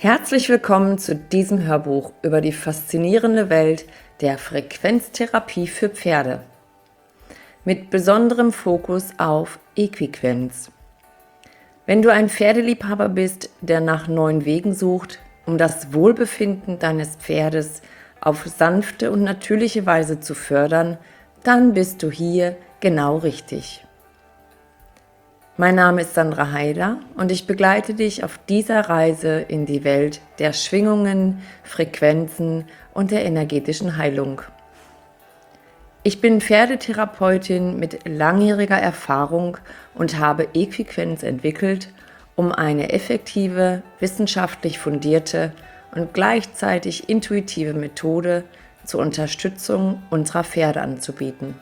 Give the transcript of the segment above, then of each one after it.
Herzlich willkommen zu diesem Hörbuch über die faszinierende Welt der Frequenztherapie für Pferde. Mit besonderem Fokus auf Equiquenz. Wenn du ein Pferdeliebhaber bist, der nach neuen Wegen sucht, um das Wohlbefinden deines Pferdes auf sanfte und natürliche Weise zu fördern, dann bist du hier genau richtig. Mein Name ist Sandra Haider und ich begleite dich auf dieser Reise in die Welt der Schwingungen, Frequenzen und der energetischen Heilung. Ich bin Pferdetherapeutin mit langjähriger Erfahrung und habe Equiquenz entwickelt, um eine effektive, wissenschaftlich fundierte und gleichzeitig intuitive Methode zur Unterstützung unserer Pferde anzubieten.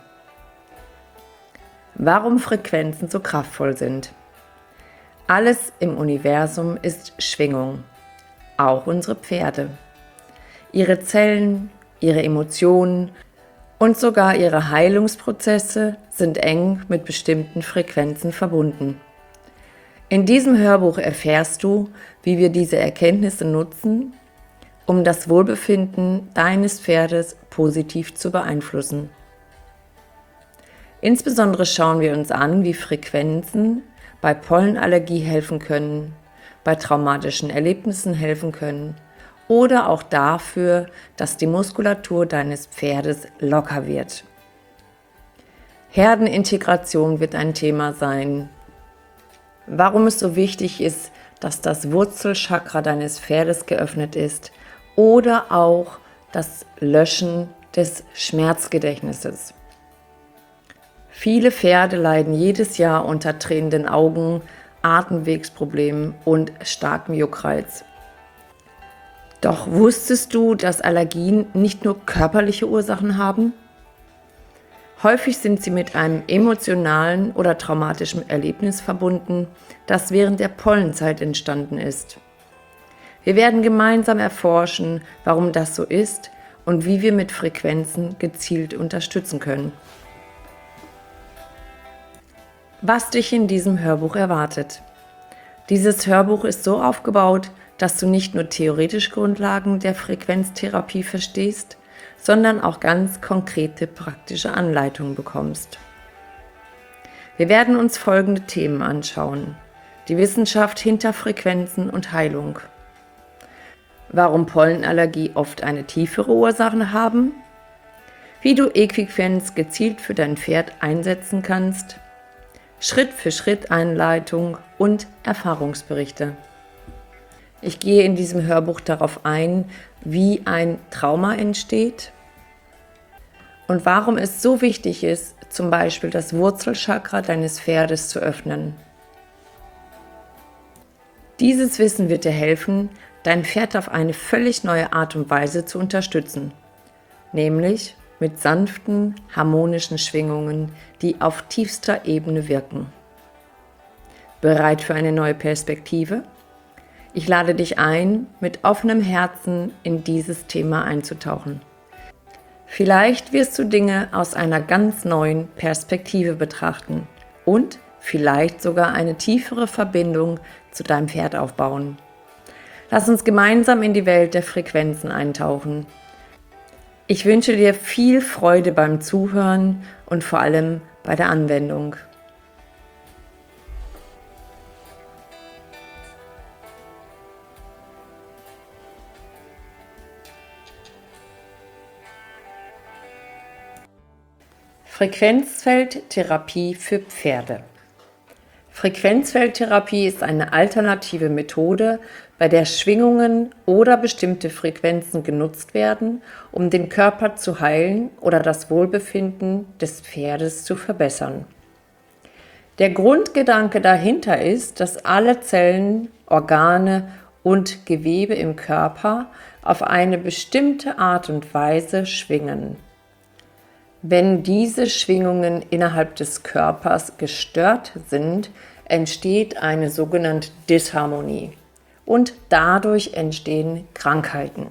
Warum Frequenzen so kraftvoll sind. Alles im Universum ist Schwingung, auch unsere Pferde. Ihre Zellen, ihre Emotionen und sogar ihre Heilungsprozesse sind eng mit bestimmten Frequenzen verbunden. In diesem Hörbuch erfährst du, wie wir diese Erkenntnisse nutzen, um das Wohlbefinden deines Pferdes positiv zu beeinflussen. Insbesondere schauen wir uns an, wie Frequenzen bei Pollenallergie helfen können, bei traumatischen Erlebnissen helfen können oder auch dafür, dass die Muskulatur deines Pferdes locker wird. Herdenintegration wird ein Thema sein. Warum es so wichtig ist, dass das Wurzelchakra deines Pferdes geöffnet ist oder auch das Löschen des Schmerzgedächtnisses. Viele Pferde leiden jedes Jahr unter tränenden Augen, Atemwegsproblemen und starkem Juckreiz. Doch wusstest du, dass Allergien nicht nur körperliche Ursachen haben? Häufig sind sie mit einem emotionalen oder traumatischen Erlebnis verbunden, das während der Pollenzeit entstanden ist. Wir werden gemeinsam erforschen, warum das so ist und wie wir mit Frequenzen gezielt unterstützen können. Was dich in diesem Hörbuch erwartet. Dieses Hörbuch ist so aufgebaut, dass du nicht nur theoretische Grundlagen der Frequenztherapie verstehst, sondern auch ganz konkrete praktische Anleitungen bekommst. Wir werden uns folgende Themen anschauen: die Wissenschaft hinter Frequenzen und Heilung, warum Pollenallergie oft eine tiefere Ursache haben, wie du Equiquenz gezielt für dein Pferd einsetzen kannst, Schritt-für-Schritt-Einleitung und Erfahrungsberichte. Ich gehe in diesem Hörbuch darauf ein, wie ein Trauma entsteht und warum es so wichtig ist, zum Beispiel das Wurzelchakra deines Pferdes zu öffnen. Dieses Wissen wird dir helfen, dein Pferd auf eine völlig neue Art und Weise zu unterstützen, nämlich mit sanften, harmonischen Schwingungen, die auf tiefster Ebene wirken. Bereit für eine neue Perspektive? Ich lade dich ein, mit offenem Herzen in dieses Thema einzutauchen. Vielleicht wirst du Dinge aus einer ganz neuen Perspektive betrachten und vielleicht sogar eine tiefere Verbindung zu deinem Pferd aufbauen. Lass uns gemeinsam in die Welt der Frequenzen eintauchen. Ich wünsche dir viel Freude beim Zuhören und vor allem bei der Anwendung. Frequenzfeldtherapie für Pferde. Frequenzfeldtherapie ist eine alternative Methode, bei der Schwingungen oder bestimmte Frequenzen genutzt werden, um den Körper zu heilen oder das Wohlbefinden des Pferdes zu verbessern. Der Grundgedanke dahinter ist, dass alle Zellen, Organe und Gewebe im Körper auf eine bestimmte Art und Weise schwingen. Wenn diese Schwingungen innerhalb des Körpers gestört sind, entsteht eine sogenannte Disharmonie und dadurch entstehen Krankheiten.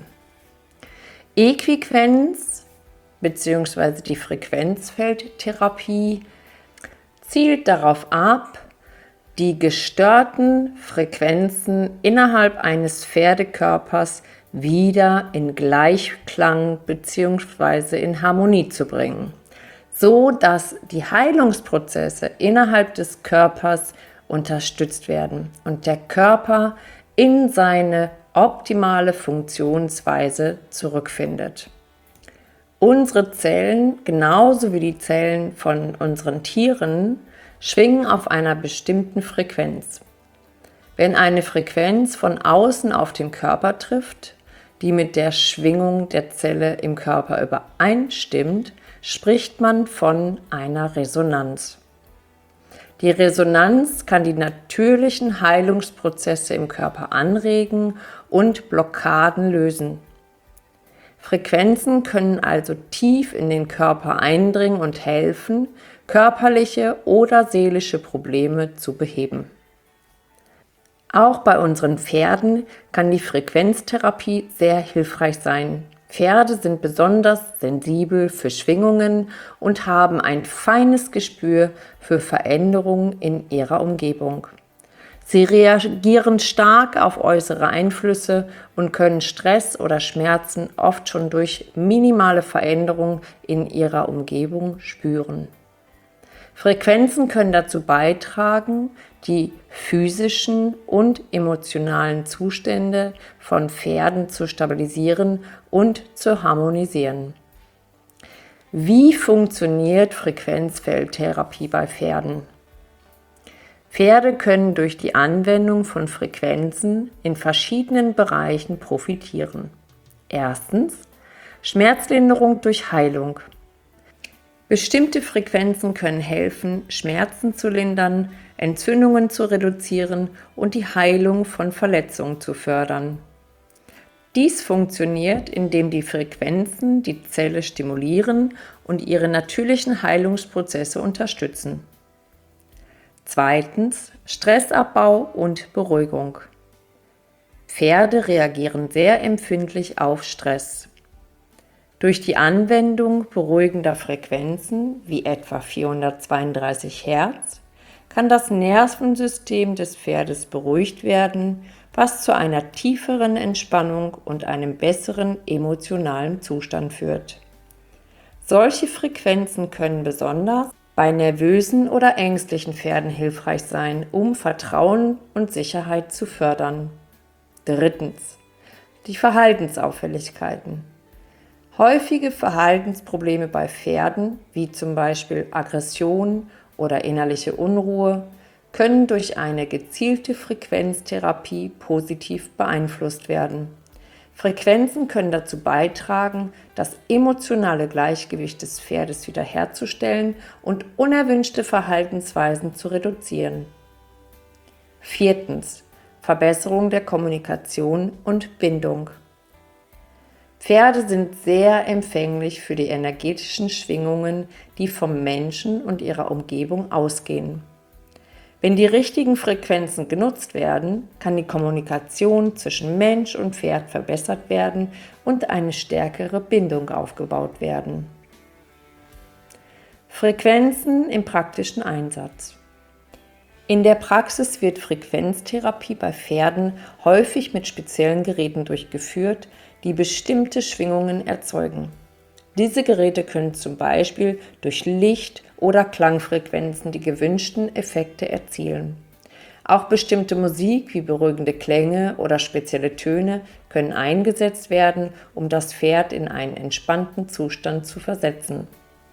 Equiquenz bzw. die Frequenzfeldtherapie zielt darauf ab, die gestörten Frequenzen innerhalb eines Pferdekörpers wieder in Gleichklang bzw. in Harmonie zu bringen, so dass die Heilungsprozesse innerhalb des Körpers unterstützt werden und der Körper in seine optimale Funktionsweise zurückfindet. Unsere Zellen, genauso wie die Zellen von unseren Tieren, schwingen auf einer bestimmten Frequenz. Wenn eine Frequenz von außen auf den Körper trifft, die mit der Schwingung der Zelle im Körper übereinstimmt, spricht man von einer Resonanz. Die Resonanz kann die natürlichen Heilungsprozesse im Körper anregen und Blockaden lösen. Frequenzen können also tief in den Körper eindringen und helfen, körperliche oder seelische Probleme zu beheben. Auch bei unseren Pferden kann die Frequenztherapie sehr hilfreich sein. Pferde sind besonders sensibel für Schwingungen und haben ein feines Gespür für Veränderungen in ihrer Umgebung. Sie reagieren stark auf äußere Einflüsse und können Stress oder Schmerzen oft schon durch minimale Veränderungen in ihrer Umgebung spüren. Frequenzen können dazu beitragen, die physischen und emotionalen Zustände von Pferden zu stabilisieren und zu harmonisieren. Wie funktioniert Frequenzfeldtherapie bei Pferden? Pferde können durch die Anwendung von Frequenzen in verschiedenen Bereichen profitieren. Erstens, Schmerzlinderung durch Heilung. Bestimmte Frequenzen können helfen, Schmerzen zu lindern, Entzündungen zu reduzieren und die Heilung von Verletzungen zu fördern. Dies funktioniert, indem die Frequenzen die Zelle stimulieren und ihre natürlichen Heilungsprozesse unterstützen. Zweitens, Stressabbau und Beruhigung. Pferde reagieren sehr empfindlich auf Stress. Durch die Anwendung beruhigender Frequenzen, wie etwa 432 Hertz, kann das Nervensystem des Pferdes beruhigt werden, was zu einer tieferen Entspannung und einem besseren emotionalen Zustand führt. Solche Frequenzen können besonders bei nervösen oder ängstlichen Pferden hilfreich sein, um Vertrauen und Sicherheit zu fördern. Drittens, die Verhaltensauffälligkeiten. Häufige Verhaltensprobleme bei Pferden, wie zum Beispiel Aggression oder innerliche Unruhe, können durch eine gezielte Frequenztherapie positiv beeinflusst werden. Frequenzen können dazu beitragen, das emotionale Gleichgewicht des Pferdes wiederherzustellen und unerwünschte Verhaltensweisen zu reduzieren. Viertens, Verbesserung der Kommunikation und Bindung. Pferde sind sehr empfänglich für die energetischen Schwingungen, die vom Menschen und ihrer Umgebung ausgehen. Wenn die richtigen Frequenzen genutzt werden, kann die Kommunikation zwischen Mensch und Pferd verbessert werden und eine stärkere Bindung aufgebaut werden. Frequenzen im praktischen Einsatz. In der Praxis wird Frequenztherapie bei Pferden häufig mit speziellen Geräten durchgeführt, die bestimmte Schwingungen erzeugen. Diese Geräte können zum Beispiel durch Licht- oder Klangfrequenzen die gewünschten Effekte erzielen. Auch bestimmte Musik wie beruhigende Klänge oder spezielle Töne können eingesetzt werden, um das Pferd in einen entspannten Zustand zu versetzen.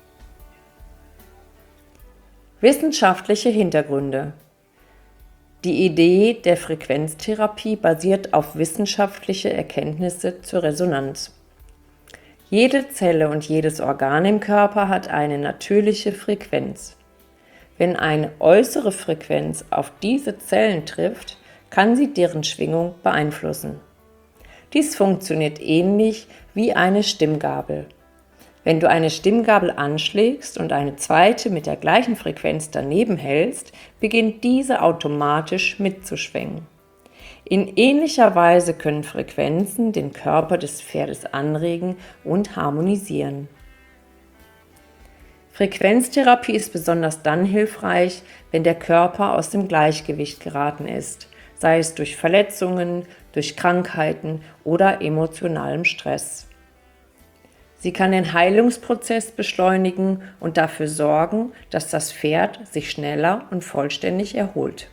Wissenschaftliche Hintergründe. Die Idee der Frequenztherapie basiert auf wissenschaftliche Erkenntnisse zur Resonanz. Jede Zelle und jedes Organ im Körper hat eine natürliche Frequenz. Wenn eine äußere Frequenz auf diese Zellen trifft, kann sie deren Schwingung beeinflussen. Dies funktioniert ähnlich wie eine Stimmgabel. Wenn du eine Stimmgabel anschlägst und eine zweite mit der gleichen Frequenz daneben hältst, beginnt diese automatisch mitzuschwingen. In ähnlicher Weise können Frequenzen den Körper des Pferdes anregen und harmonisieren. Frequenztherapie ist besonders dann hilfreich, wenn der Körper aus dem Gleichgewicht geraten ist, sei es durch Verletzungen, durch Krankheiten oder emotionalem Stress. Sie kann den Heilungsprozess beschleunigen und dafür sorgen, dass das Pferd sich schneller und vollständig erholt.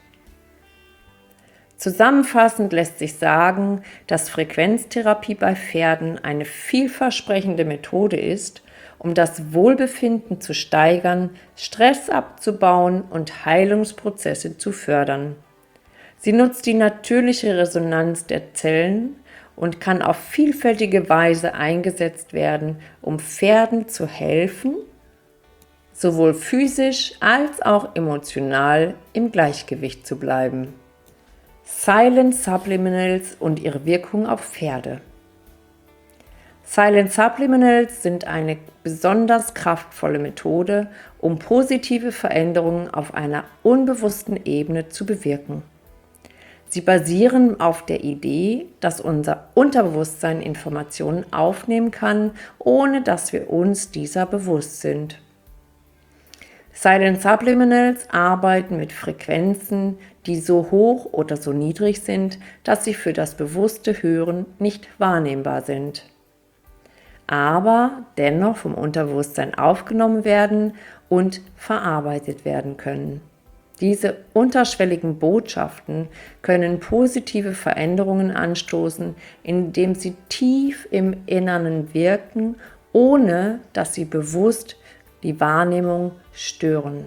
Zusammenfassend lässt sich sagen, dass Frequenztherapie bei Pferden eine vielversprechende Methode ist, um das Wohlbefinden zu steigern, Stress abzubauen und Heilungsprozesse zu fördern. Sie nutzt die natürliche Resonanz der Zellen und kann auf vielfältige Weise eingesetzt werden, um Pferden zu helfen, sowohl physisch als auch emotional im Gleichgewicht zu bleiben. Silent Subliminals und ihre Wirkung auf Pferde. Silent Subliminals sind eine besonders kraftvolle Methode, um positive Veränderungen auf einer unbewussten Ebene zu bewirken. Sie basieren auf der Idee, dass unser Unterbewusstsein Informationen aufnehmen kann, ohne dass wir uns dieser bewusst sind. Silent Subliminals arbeiten mit Frequenzen, die so hoch oder so niedrig sind, dass sie für das bewusste Hören nicht wahrnehmbar sind, aber dennoch vom Unterbewusstsein aufgenommen werden und verarbeitet werden können. Diese unterschwelligen Botschaften können positive Veränderungen anstoßen, indem sie tief im Inneren wirken, ohne dass sie bewusst die Wahrnehmung stören.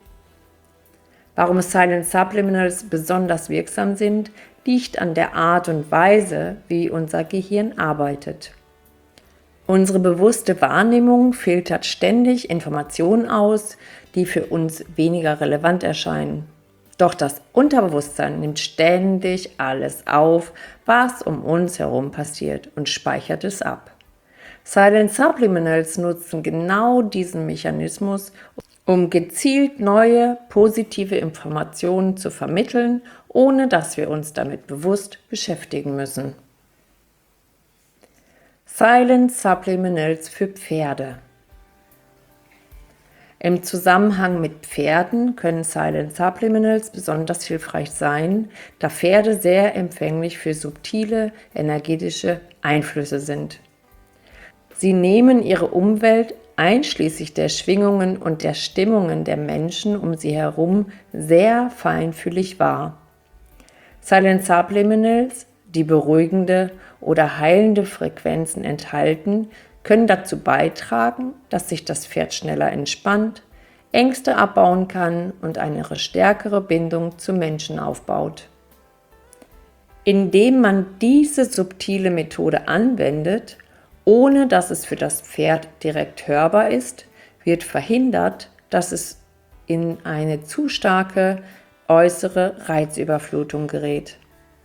Warum Silent Subliminals besonders wirksam sind, liegt an der Art und Weise, wie unser Gehirn arbeitet. Unsere bewusste Wahrnehmung filtert ständig Informationen aus, die für uns weniger relevant erscheinen. Doch das Unterbewusstsein nimmt ständig alles auf, was um uns herum passiert und speichert es ab. Silent Subliminals nutzen genau diesen Mechanismus, um gezielt neue, positive Informationen zu vermitteln, ohne dass wir uns damit bewusst beschäftigen müssen. Silent Subliminals für Pferde. Im Zusammenhang mit Pferden können Silent Subliminals besonders hilfreich sein, da Pferde sehr empfänglich für subtile energetische Einflüsse sind. Sie nehmen ihre Umwelt einschließlich der Schwingungen und der Stimmungen der Menschen um sie herum sehr feinfühlig wahr. Silent Subliminals, die beruhigende oder heilende Frequenzen enthalten, können dazu beitragen, dass sich das Pferd schneller entspannt, Ängste abbauen kann und eine stärkere Bindung zu Menschen aufbaut. Indem man diese subtile Methode anwendet, ohne dass es für das Pferd direkt hörbar ist, wird verhindert, dass es in eine zu starke äußere Reizüberflutung gerät.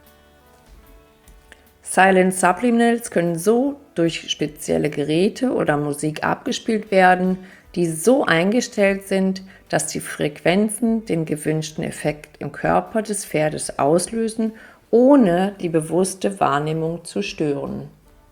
Silent Subliminals können so durch spezielle Geräte oder Musik abgespielt werden, die so eingestellt sind, dass die Frequenzen den gewünschten Effekt im Körper des Pferdes auslösen, ohne die bewusste Wahrnehmung zu stören.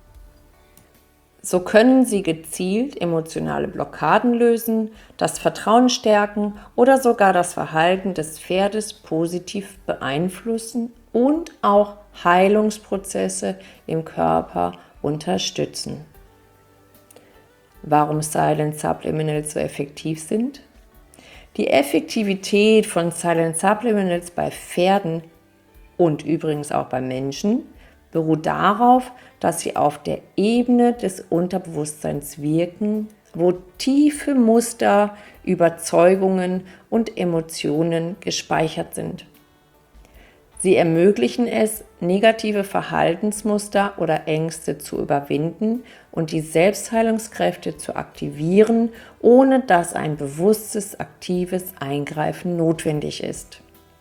So können sie gezielt emotionale Blockaden lösen, das Vertrauen stärken oder sogar das Verhalten des Pferdes positiv beeinflussen und auch Heilungsprozesse im Körper unterstützen. Warum Silent Subliminals so effektiv sind? Die Effektivität von Silent Subliminals bei Pferden und übrigens auch bei Menschen beruht darauf, dass sie auf der Ebene des Unterbewusstseins wirken, wo tiefe Muster, Überzeugungen und Emotionen gespeichert sind. Sie ermöglichen es, negative Verhaltensmuster oder Ängste zu überwinden und die Selbstheilungskräfte zu aktivieren, ohne dass ein bewusstes, aktives Eingreifen notwendig ist.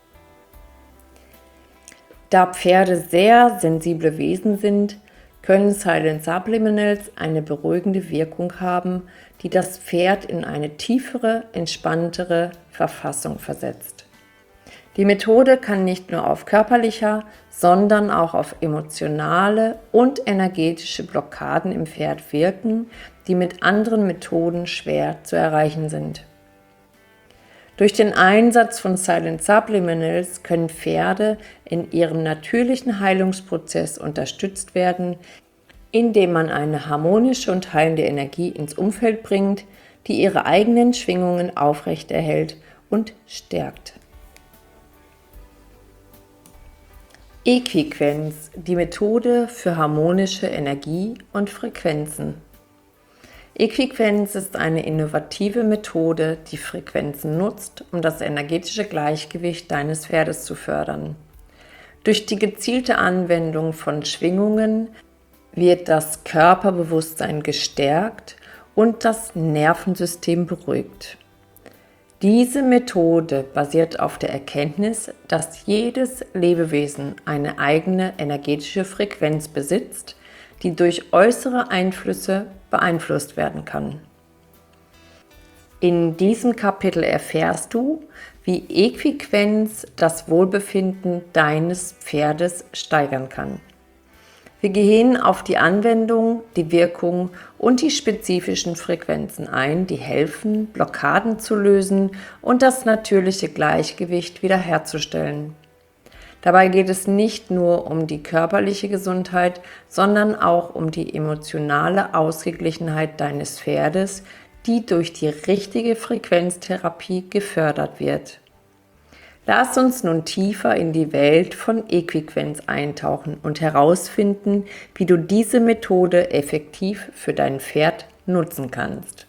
Da Pferde sehr sensible Wesen sind, können Silent Subliminals eine beruhigende Wirkung haben, die das Pferd in eine tiefere, entspanntere Verfassung versetzt. Die Methode kann nicht nur auf körperlicher, sondern auch auf emotionale und energetische Blockaden im Pferd wirken, die mit anderen Methoden schwer zu erreichen sind. Durch den Einsatz von Silent Subliminals können Pferde in ihrem natürlichen Heilungsprozess unterstützt werden, indem man eine harmonische und heilende Energie ins Umfeld bringt, die ihre eigenen Schwingungen aufrechterhält und stärkt. Equiquenz, die Methode für harmonische Energie und Frequenzen. Equiquenz ist eine innovative Methode, die Frequenzen nutzt, um das energetische Gleichgewicht deines Pferdes zu fördern. Durch die gezielte Anwendung von Schwingungen wird das Körperbewusstsein gestärkt und das Nervensystem beruhigt. Diese Methode basiert auf der Erkenntnis, dass jedes Lebewesen eine eigene energetische Frequenz besitzt, die durch äußere Einflüsse beeinflusst werden kann. In diesem Kapitel erfährst du, wie Equiquenz das Wohlbefinden deines Pferdes steigern kann. Wir gehen auf die Anwendung, die Wirkung und die spezifischen Frequenzen ein, die helfen, Blockaden zu lösen und das natürliche Gleichgewicht wiederherzustellen. Dabei geht es nicht nur um die körperliche Gesundheit, sondern auch um die emotionale Ausgeglichenheit deines Pferdes, die durch die richtige Frequenztherapie gefördert wird. Lass uns nun tiefer in die Welt von Equiquenz eintauchen und herausfinden, wie du diese Methode effektiv für dein Pferd nutzen kannst.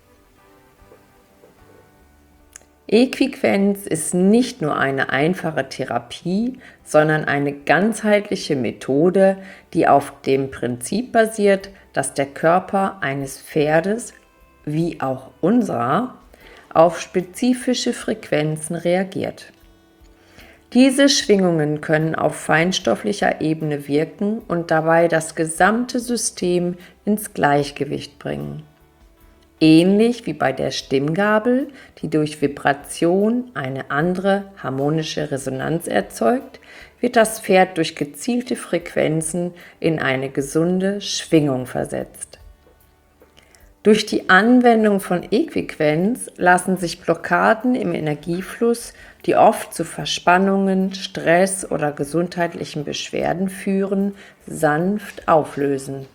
Equiquenz ist nicht nur eine einfache Therapie, sondern eine ganzheitliche Methode, die auf dem Prinzip basiert, dass der Körper eines Pferdes, wie auch unserer, auf spezifische Frequenzen reagiert. Diese Schwingungen können auf feinstofflicher Ebene wirken und dabei das gesamte System ins Gleichgewicht bringen. Ähnlich wie bei der Stimmgabel, die durch Vibration eine andere harmonische Resonanz erzeugt, wird das Pferd durch gezielte Frequenzen in eine gesunde Schwingung versetzt. Durch die Anwendung von Equiquenz lassen sich Blockaden im Energiefluss, die oft zu Verspannungen, Stress oder gesundheitlichen Beschwerden führen, sanft auflösen.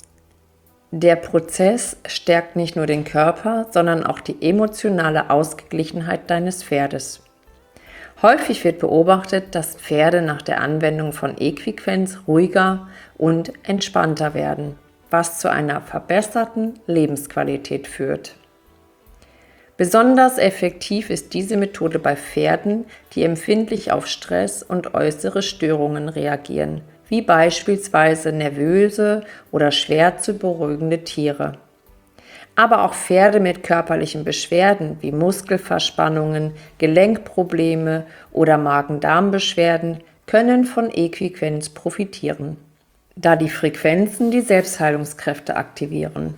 Der Prozess stärkt nicht nur den Körper, sondern auch die emotionale Ausgeglichenheit deines Pferdes. Häufig wird beobachtet, dass Pferde nach der Anwendung von Equiquenz ruhiger und entspannter werden, was zu einer verbesserten Lebensqualität führt. Besonders effektiv ist diese Methode bei Pferden, die empfindlich auf Stress und äußere Störungen reagieren, wie beispielsweise nervöse oder schwer zu beruhigende Tiere. Aber auch Pferde mit körperlichen Beschwerden wie Muskelverspannungen, Gelenkprobleme oder Magen-Darm-Beschwerden können von Equiquenz profitieren, da die Frequenzen die Selbstheilungskräfte aktivieren.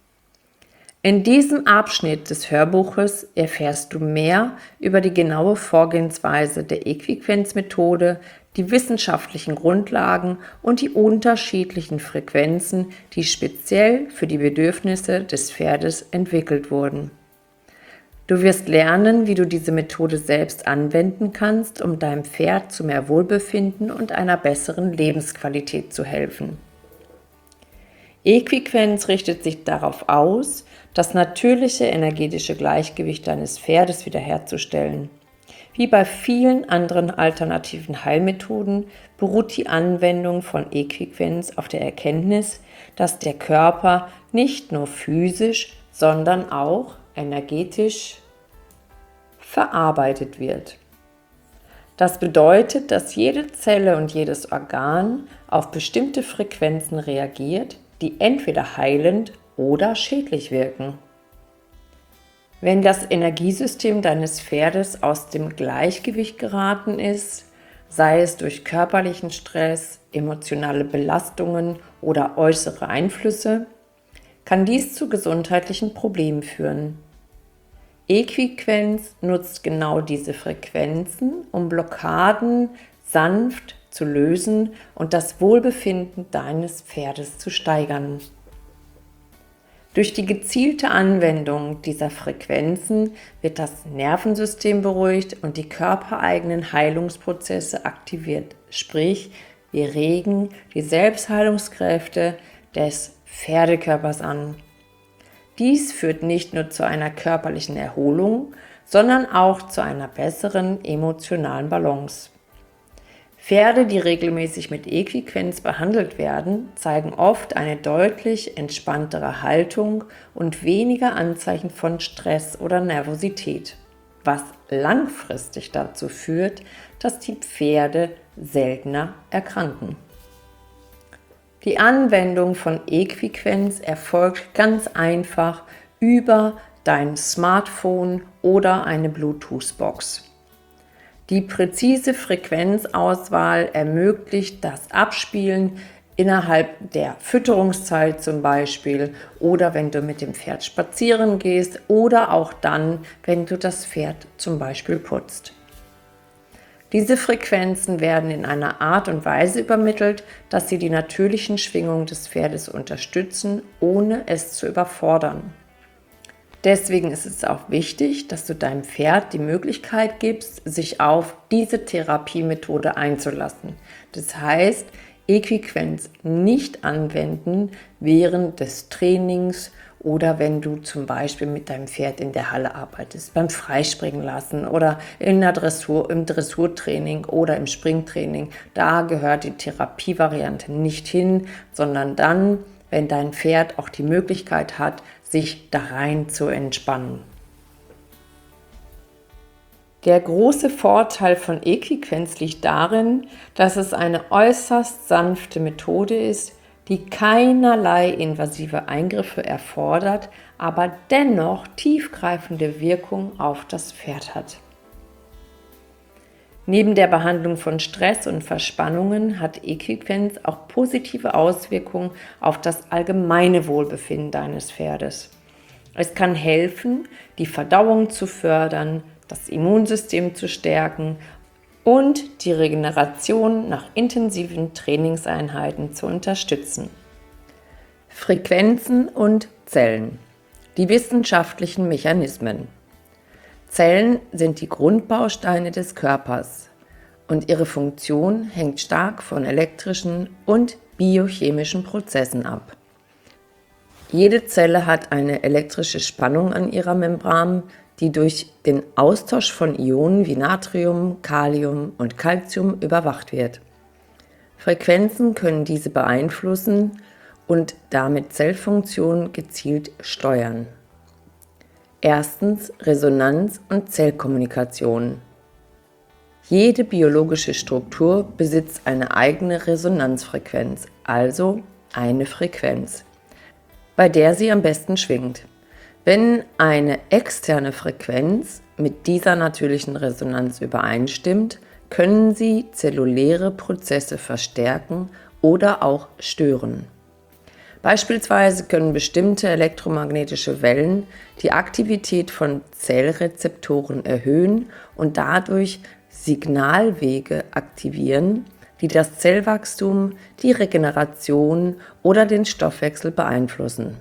In diesem Abschnitt des Hörbuches erfährst du mehr über die genaue Vorgehensweise der Equiquenz-Methode, die wissenschaftlichen Grundlagen und die unterschiedlichen Frequenzen, die speziell für die Bedürfnisse des Pferdes entwickelt wurden. Du wirst lernen, wie du diese Methode selbst anwenden kannst, um deinem Pferd zu mehr Wohlbefinden und einer besseren Lebensqualität zu helfen. Equiquenz richtet sich darauf aus, das natürliche energetische Gleichgewicht deines Pferdes wiederherzustellen. Wie bei vielen anderen alternativen Heilmethoden beruht die Anwendung von Equiquenz auf der Erkenntnis, dass der Körper nicht nur physisch, sondern auch energetisch verarbeitet wird. Das bedeutet, dass jede Zelle und jedes Organ auf bestimmte Frequenzen reagiert, die entweder heilend oder schädlich wirken. Wenn das Energiesystem deines Pferdes aus dem Gleichgewicht geraten ist, sei es durch körperlichen Stress, emotionale Belastungen oder äußere Einflüsse, kann dies zu gesundheitlichen Problemen führen. Equiquenz nutzt genau diese Frequenzen, um Blockaden sanft zu lösen und das Wohlbefinden deines Pferdes zu steigern. Durch die gezielte Anwendung dieser Frequenzen wird das Nervensystem beruhigt und die körpereigenen Heilungsprozesse aktiviert, sprich, wir regen die Selbstheilungskräfte des Pferdekörpers an. Dies führt nicht nur zu einer körperlichen Erholung, sondern auch zu einer besseren emotionalen Balance. Pferde, die regelmäßig mit Equiquenz behandelt werden, zeigen oft eine deutlich entspanntere Haltung und weniger Anzeichen von Stress oder Nervosität, was langfristig dazu führt, dass die Pferde seltener erkranken. Die Anwendung von Equiquenz erfolgt ganz einfach über dein Smartphone oder eine Bluetooth-Box. Die präzise Frequenzauswahl ermöglicht das Abspielen innerhalb der Fütterungszeit zum Beispiel oder wenn du mit dem Pferd spazieren gehst oder auch dann, wenn du das Pferd zum Beispiel putzt. Diese Frequenzen werden in einer Art und Weise übermittelt, dass sie die natürlichen Schwingungen des Pferdes unterstützen, ohne es zu überfordern. Deswegen ist es auch wichtig, dass du deinem Pferd die Möglichkeit gibst, sich auf diese Therapiemethode einzulassen. Das heißt, Equiquenz nicht anwenden während des Trainings oder wenn du zum Beispiel mit deinem Pferd in der Halle arbeitest, beim Freispringen lassen oder in der im Dressurtraining oder im Springtraining. Da gehört die Therapievariante nicht hin, sondern dann, wenn dein Pferd auch die Möglichkeit hat, sich da rein zu entspannen. Der große Vorteil von Equiquenz liegt darin, dass es eine äußerst sanfte Methode ist, die keinerlei invasive Eingriffe erfordert, aber dennoch tiefgreifende Wirkung auf das Pferd hat. Neben der Behandlung von Stress und Verspannungen hat Equiquenz auch positive Auswirkungen auf das allgemeine Wohlbefinden deines Pferdes. Es kann helfen, die Verdauung zu fördern, das Immunsystem zu stärken und die Regeneration nach intensiven Trainingseinheiten zu unterstützen. Frequenzen und Zellen. Die wissenschaftlichen Mechanismen. Zellen sind die Grundbausteine des Körpers und ihre Funktion hängt stark von elektrischen und biochemischen Prozessen ab. Jede Zelle hat eine elektrische Spannung an ihrer Membran, die durch den Austausch von Ionen wie Natrium, Kalium und Calcium überwacht wird. Frequenzen können diese beeinflussen und damit Zellfunktionen gezielt steuern. Erstens Resonanz und Zellkommunikation. Jede biologische Struktur besitzt eine eigene Resonanzfrequenz, also eine Frequenz, bei der sie am besten schwingt. Wenn eine externe Frequenz mit dieser natürlichen Resonanz übereinstimmt, können sie zelluläre Prozesse verstärken oder auch stören. Beispielsweise können bestimmte elektromagnetische Wellen die Aktivität von Zellrezeptoren erhöhen und dadurch Signalwege aktivieren, die das Zellwachstum, die Regeneration oder den Stoffwechsel beeinflussen.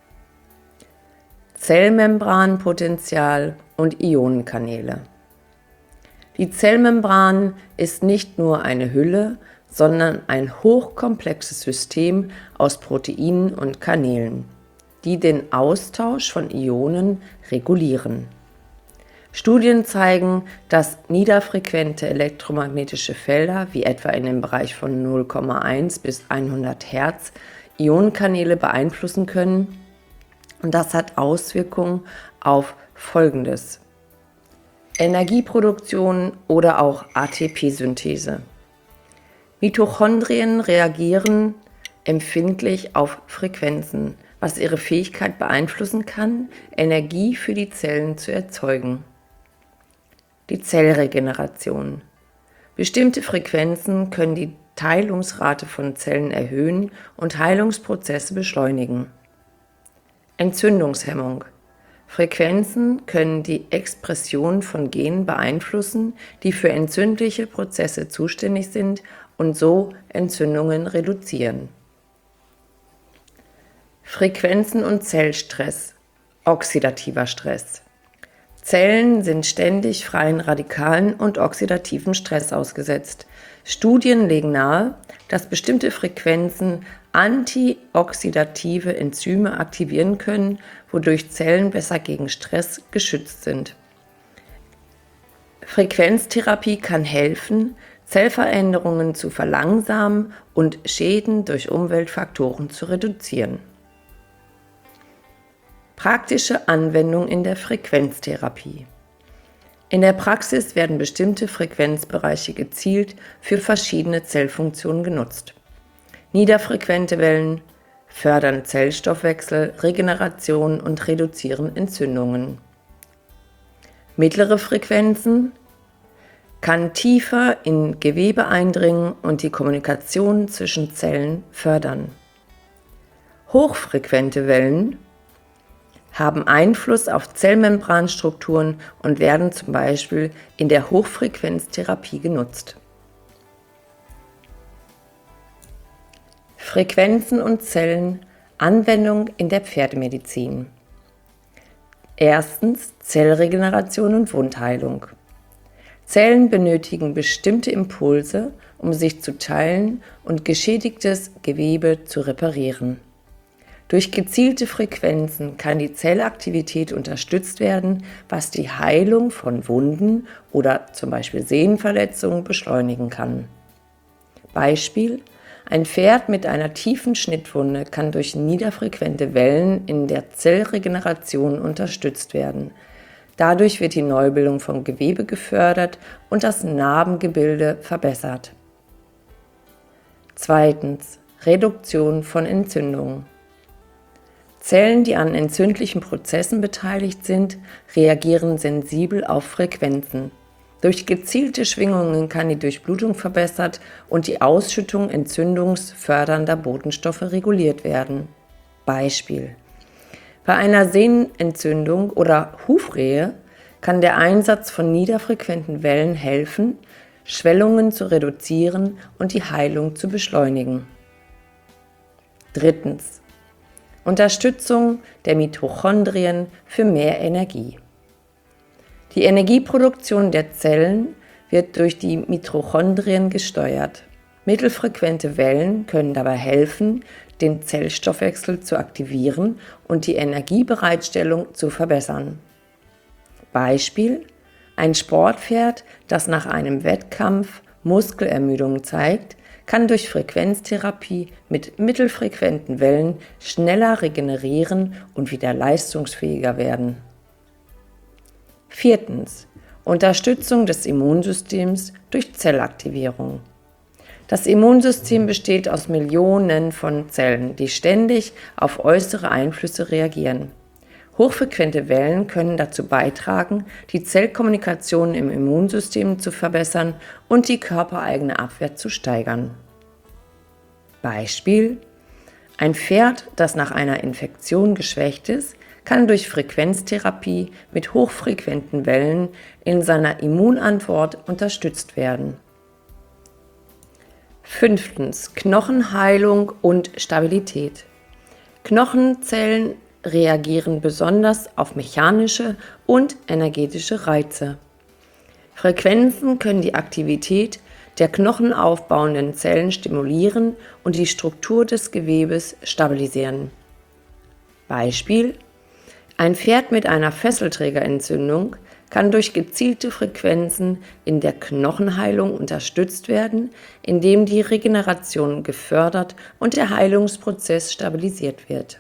Zellmembranpotenzial und Ionenkanäle. Die Zellmembran ist nicht nur eine Hülle, sondern ein hochkomplexes System aus Proteinen und Kanälen, die den Austausch von Ionen regulieren. Studien zeigen, dass niederfrequente elektromagnetische Felder, wie etwa in dem Bereich von 0,1 bis 100 Hertz, Ionenkanäle beeinflussen können. Und das hat Auswirkungen auf Folgendes: Energieproduktion oder auch ATP-Synthese. Mitochondrien reagieren empfindlich auf Frequenzen, was ihre Fähigkeit beeinflussen kann, Energie für die Zellen zu erzeugen. Die Zellregeneration. Bestimmte Frequenzen können die Teilungsrate von Zellen erhöhen und Heilungsprozesse beschleunigen. Entzündungshemmung. Frequenzen können die Expression von Genen beeinflussen, die für entzündliche Prozesse zuständig sind und so Entzündungen reduzieren. Frequenzen und Zellstress. Oxidativer Stress. Zellen sind ständig freien Radikalen und oxidativem Stress ausgesetzt. Studien legen nahe, dass bestimmte Frequenzen antioxidative Enzyme aktivieren können, wodurch Zellen besser gegen Stress geschützt sind. Frequenztherapie kann helfen, Zellveränderungen zu verlangsamen und Schäden durch Umweltfaktoren zu reduzieren. Praktische Anwendung in der Frequenztherapie. In der Praxis werden bestimmte Frequenzbereiche gezielt für verschiedene Zellfunktionen genutzt. Niederfrequente Wellen fördern Zellstoffwechsel, Regeneration und reduzieren Entzündungen. Mittlere Frequenzen kann tiefer in Gewebe eindringen und die Kommunikation zwischen Zellen fördern. Hochfrequente Wellen haben Einfluss auf Zellmembranstrukturen und werden zum Beispiel in der Hochfrequenztherapie genutzt. Frequenzen und Zellen, Anwendung in der Pferdemedizin. Erstens Zellregeneration und Wundheilung. Zellen benötigen bestimmte Impulse, um sich zu teilen und geschädigtes Gewebe zu reparieren. Durch gezielte Frequenzen kann die Zellaktivität unterstützt werden, was die Heilung von Wunden oder zum Beispiel Sehnenverletzungen beschleunigen kann. Beispiel: Ein Pferd mit einer tiefen Schnittwunde kann durch niederfrequente Wellen in der Zellregeneration unterstützt werden. Dadurch wird die Neubildung von Gewebe gefördert und das Narbengebilde verbessert. Zweitens: Reduktion von Entzündungen. Zellen, die an entzündlichen Prozessen beteiligt sind, reagieren sensibel auf Frequenzen. Durch gezielte Schwingungen kann die Durchblutung verbessert und die Ausschüttung entzündungsfördernder Botenstoffe reguliert werden. Beispiel: Bei einer Sehnenentzündung oder Hufrehe kann der Einsatz von niederfrequenten Wellen helfen, Schwellungen zu reduzieren und die Heilung zu beschleunigen. Drittens: Unterstützung der Mitochondrien für mehr Energie. Die Energieproduktion der Zellen wird durch die Mitochondrien gesteuert. Mittelfrequente Wellen können dabei helfen, den Zellstoffwechsel zu aktivieren und die Energiebereitstellung zu verbessern. Beispiel: Ein Sportpferd, das nach einem Wettkampf Muskelermüdung zeigt, kann durch Frequenztherapie mit mittelfrequenten Wellen schneller regenerieren und wieder leistungsfähiger werden. Viertens: Unterstützung des Immunsystems durch Zellaktivierung. Das Immunsystem besteht aus Millionen von Zellen, die ständig auf äußere Einflüsse reagieren. Hochfrequente Wellen können dazu beitragen, die Zellkommunikation im Immunsystem zu verbessern und die körpereigene Abwehr zu steigern. Beispiel: Ein Pferd, das nach einer Infektion geschwächt ist, kann durch Frequenztherapie mit hochfrequenten Wellen in seiner Immunantwort unterstützt werden. Fünftens: Knochenheilung und Stabilität. Knochenzellen reagieren besonders auf mechanische und energetische Reize. Frequenzen können die Aktivität der knochenaufbauenden Zellen stimulieren und die Struktur des Gewebes stabilisieren. Beispiel: Ein Pferd mit einer Fesselträgerentzündung kann durch gezielte Frequenzen in der Knochenheilung unterstützt werden, indem die Regeneration gefördert und der Heilungsprozess stabilisiert wird.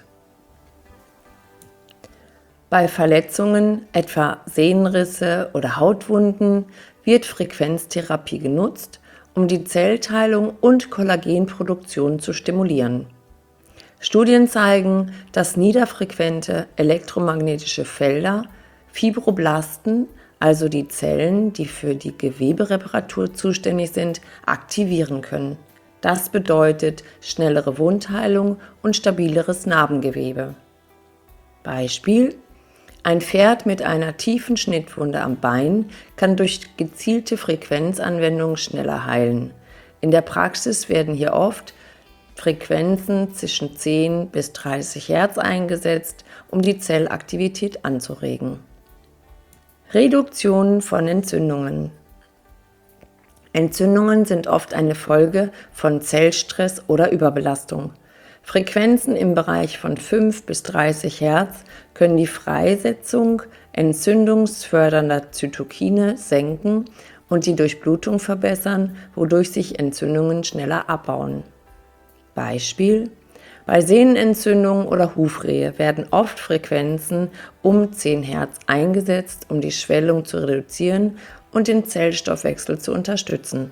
Bei Verletzungen, etwa Sehnenrisse oder Hautwunden, wird Frequenztherapie genutzt, um die Zellteilung und Kollagenproduktion zu stimulieren. Studien zeigen, dass niederfrequente elektromagnetische Felder Fibroblasten, also die Zellen, die für die Gewebereparatur zuständig sind, aktivieren können. Das bedeutet schnellere Wundheilung und stabileres Narbengewebe. Beispiel: Ein Pferd mit einer tiefen Schnittwunde am Bein kann durch gezielte Frequenzanwendung schneller heilen. In der Praxis werden hier oft Frequenzen zwischen 10 bis 30 Hertz eingesetzt, um die Zellaktivität anzuregen. Reduktion von Entzündungen. Entzündungen sind oft eine Folge von Zellstress oder Überbelastung. Frequenzen im Bereich von 5 bis 30 Hertz können die Freisetzung entzündungsfördernder Zytokine senken und die Durchblutung verbessern, wodurch sich Entzündungen schneller abbauen. Beispiel: Bei Sehnenentzündungen oder Hufrehe werden oft Frequenzen um 10 Hertz eingesetzt, um die Schwellung zu reduzieren und den Zellstoffwechsel zu unterstützen.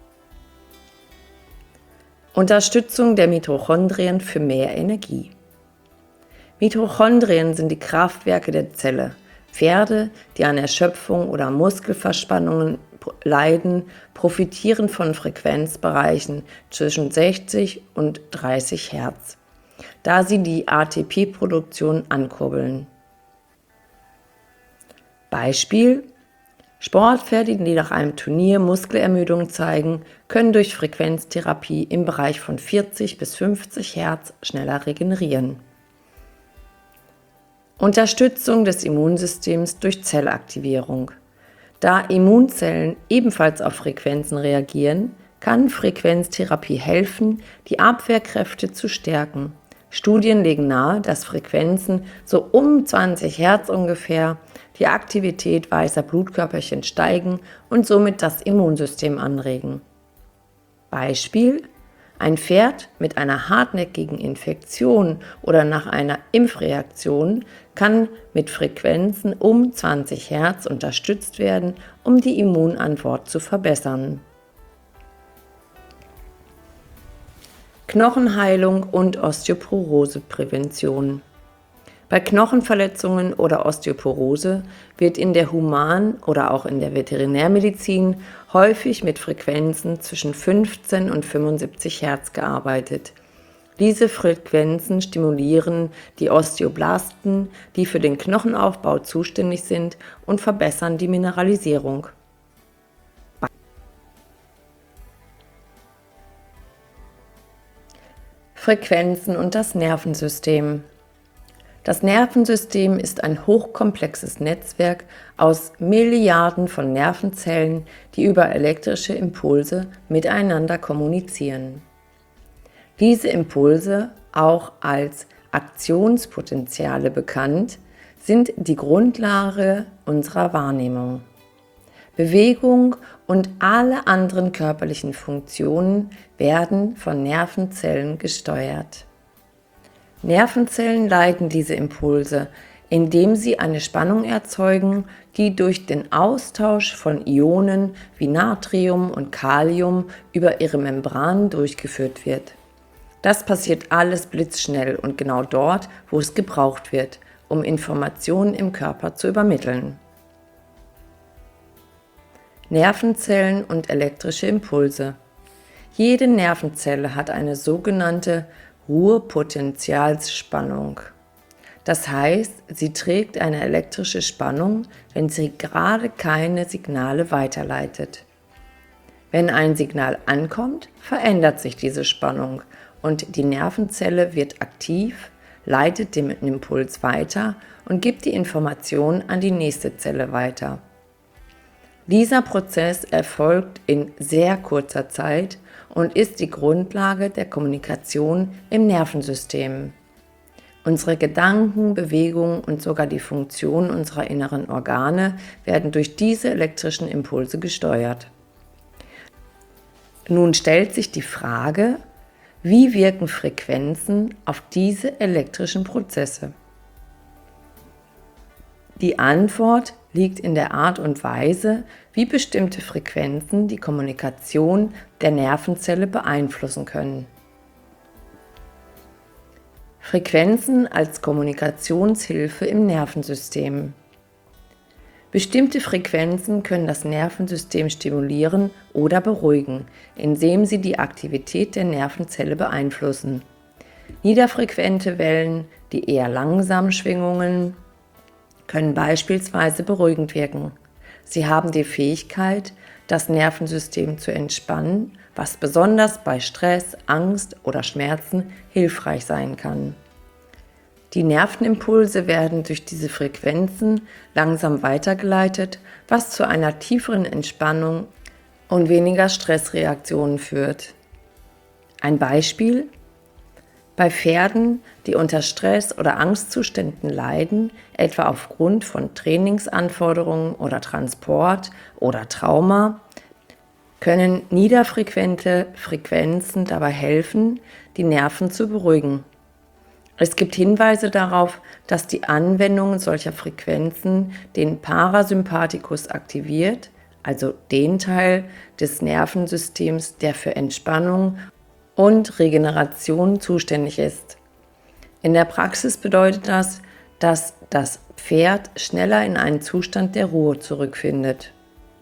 Unterstützung der Mitochondrien für mehr Energie. Mitochondrien sind die Kraftwerke der Zelle. Pferde, die an Erschöpfung oder Muskelverspannungen leiden, profitieren von Frequenzbereichen zwischen 60 und 30 Hertz, da sie die ATP-Produktion ankurbeln. Beispiel: Sportpferde, die nach einem Turnier Muskelermüdung zeigen, können durch Frequenztherapie im Bereich von 40 bis 50 Hertz schneller regenerieren. Unterstützung des Immunsystems durch Zellaktivierung. Da Immunzellen ebenfalls auf Frequenzen reagieren, kann Frequenztherapie helfen, die Abwehrkräfte zu stärken. Studien legen nahe, dass Frequenzen so um 20 Hertz ungefähr die Aktivität weißer Blutkörperchen steigen und somit das Immunsystem anregen. Beispiel: Ein Pferd mit einer hartnäckigen Infektion oder nach einer Impfreaktion kann mit Frequenzen um 20 Hertz unterstützt werden, um die Immunantwort zu verbessern. Knochenheilung und Osteoporoseprävention. Bei Knochenverletzungen oder Osteoporose wird in der Human- oder auch in der Veterinärmedizin häufig mit Frequenzen zwischen 15 und 75 Hertz gearbeitet. Diese Frequenzen stimulieren die Osteoblasten, die für den Knochenaufbau zuständig sind, und verbessern die Mineralisierung. Frequenzen und das Nervensystem. Das Nervensystem ist ein hochkomplexes Netzwerk aus Milliarden von Nervenzellen, die über elektrische Impulse miteinander kommunizieren. Diese Impulse, auch als Aktionspotenziale bekannt, sind die Grundlage unserer Wahrnehmung. Bewegung und alle anderen körperlichen Funktionen werden von Nervenzellen gesteuert. Nervenzellen leiten diese Impulse, indem sie eine Spannung erzeugen, die durch den Austausch von Ionen wie Natrium und Kalium über ihre Membranen durchgeführt wird. Das passiert alles blitzschnell und genau dort, wo es gebraucht wird, um Informationen im Körper zu übermitteln. Nervenzellen und elektrische Impulse. Jede Nervenzelle hat eine sogenannte Ruhepotentialsspannung. Das heißt, sie trägt eine elektrische Spannung, wenn sie gerade keine Signale weiterleitet. Wenn ein Signal ankommt, verändert sich diese Spannung und die Nervenzelle wird aktiv, leitet den Impuls weiter und gibt die Information an die nächste Zelle weiter. Dieser Prozess erfolgt in sehr kurzer Zeit und ist die Grundlage der Kommunikation im Nervensystem. Unsere Gedanken, Bewegungen und sogar die Funktion unserer inneren Organe werden durch diese elektrischen Impulse gesteuert. Nun stellt sich die Frage, wie wirken Frequenzen auf diese elektrischen Prozesse? Die Antwort liegt in der Art und Weise, wie bestimmte Frequenzen die Kommunikation der Nervenzelle beeinflussen können. Frequenzen als Kommunikationshilfe im Nervensystem. Bestimmte Frequenzen können das Nervensystem stimulieren oder beruhigen, indem sie die Aktivität der Nervenzelle beeinflussen. Niederfrequente Wellen, die eher langsamen Schwingungen können beispielsweise beruhigend wirken. Sie haben die Fähigkeit, das Nervensystem zu entspannen, was besonders bei Stress, Angst oder Schmerzen hilfreich sein kann. Die Nervenimpulse werden durch diese Frequenzen langsam weitergeleitet, was zu einer tieferen Entspannung und weniger Stressreaktionen führt. Ein Beispiel: Bei Pferden, die unter Stress- oder Angstzuständen leiden, etwa aufgrund von Trainingsanforderungen oder Transport oder Trauma, können niederfrequente Frequenzen dabei helfen, die Nerven zu beruhigen. Es gibt Hinweise darauf, dass die Anwendung solcher Frequenzen den Parasympathikus aktiviert, also den Teil des Nervensystems, der für Entspannung und Regeneration zuständig ist. In der Praxis bedeutet das, dass das Pferd schneller in einen Zustand der Ruhe zurückfindet.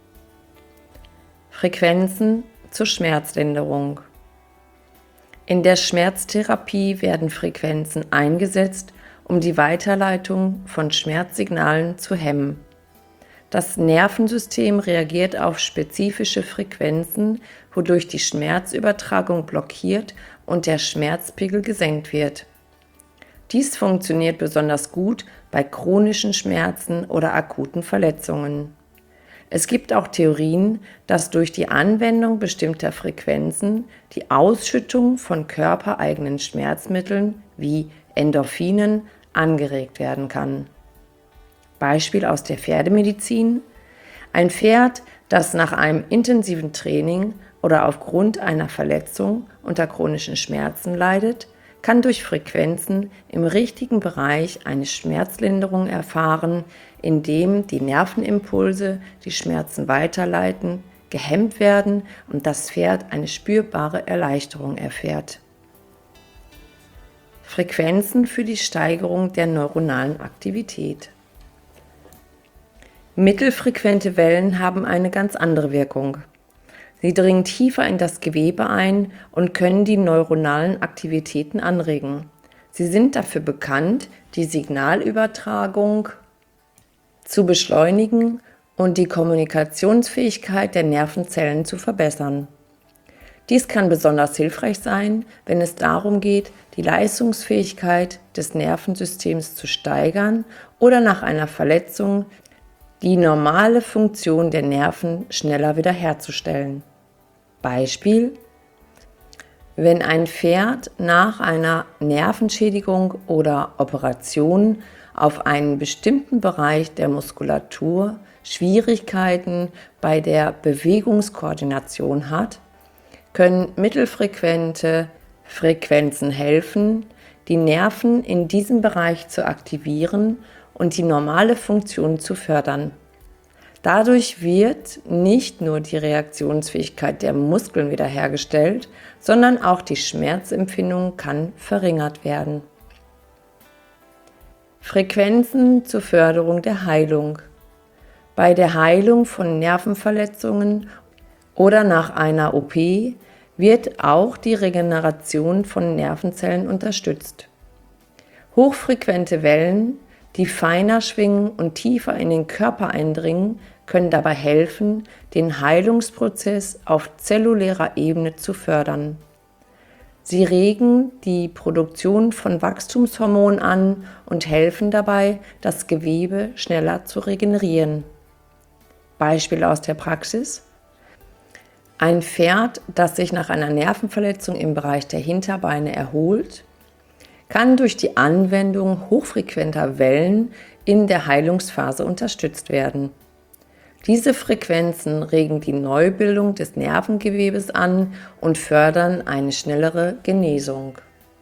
Frequenzen zur Schmerzlinderung. In der Schmerztherapie werden Frequenzen eingesetzt, um die Weiterleitung von Schmerzsignalen zu hemmen. Das Nervensystem reagiert auf spezifische Frequenzen, wodurch die Schmerzübertragung blockiert und der Schmerzpegel gesenkt wird. Dies funktioniert besonders gut bei chronischen Schmerzen oder akuten Verletzungen. Es gibt auch Theorien, dass durch die Anwendung bestimmter Frequenzen die Ausschüttung von körpereigenen Schmerzmitteln wie Endorphinen angeregt werden kann. Beispiel aus der Pferdemedizin: Ein Pferd, das nach einem intensiven Training oder aufgrund einer Verletzung unter chronischen Schmerzen leidet, kann durch Frequenzen im richtigen Bereich eine Schmerzlinderung erfahren, indem die Nervenimpulse die Schmerzen weiterleiten, gehemmt werden und das Pferd eine spürbare Erleichterung erfährt. Frequenzen für die Steigerung der neuronalen Aktivität. Mittelfrequente Wellen haben eine ganz andere Wirkung. Sie dringen tiefer in das Gewebe ein und können die neuronalen Aktivitäten anregen. Sie sind dafür bekannt, die Signalübertragung zu beschleunigen und die Kommunikationsfähigkeit der Nervenzellen zu verbessern. Dies kann besonders hilfreich sein, wenn es darum geht, die Leistungsfähigkeit des Nervensystems zu steigern oder nach einer Verletzung die normale Funktion der Nerven schneller wiederherzustellen. Beispiel: Wenn ein Pferd nach einer Nervenschädigung oder Operation auf einen bestimmten Bereich der Muskulatur Schwierigkeiten bei der Bewegungskoordination hat, können mittelfrequente Frequenzen helfen, die Nerven in diesem Bereich zu aktivieren und die normale Funktion zu fördern. Dadurch wird nicht nur die Reaktionsfähigkeit der Muskeln wiederhergestellt, sondern auch die Schmerzempfindung kann verringert werden. Frequenzen zur Förderung der Heilung. Bei der Heilung von Nervenverletzungen oder nach einer OP wird auch die Regeneration von Nervenzellen unterstützt. Hochfrequente Wellen, die feiner schwingen und tiefer in den Körper eindringen, können dabei helfen, den Heilungsprozess auf zellulärer Ebene zu fördern. Sie regen die Produktion von Wachstumshormonen an und helfen dabei, das Gewebe schneller zu regenerieren. Beispiel aus der Praxis: Ein Pferd, das sich nach einer Nervenverletzung im Bereich der Hinterbeine erholt, kann durch die Anwendung hochfrequenter Wellen in der Heilungsphase unterstützt werden. Diese Frequenzen regen die Neubildung des Nervengewebes an und fördern eine schnellere Genesung.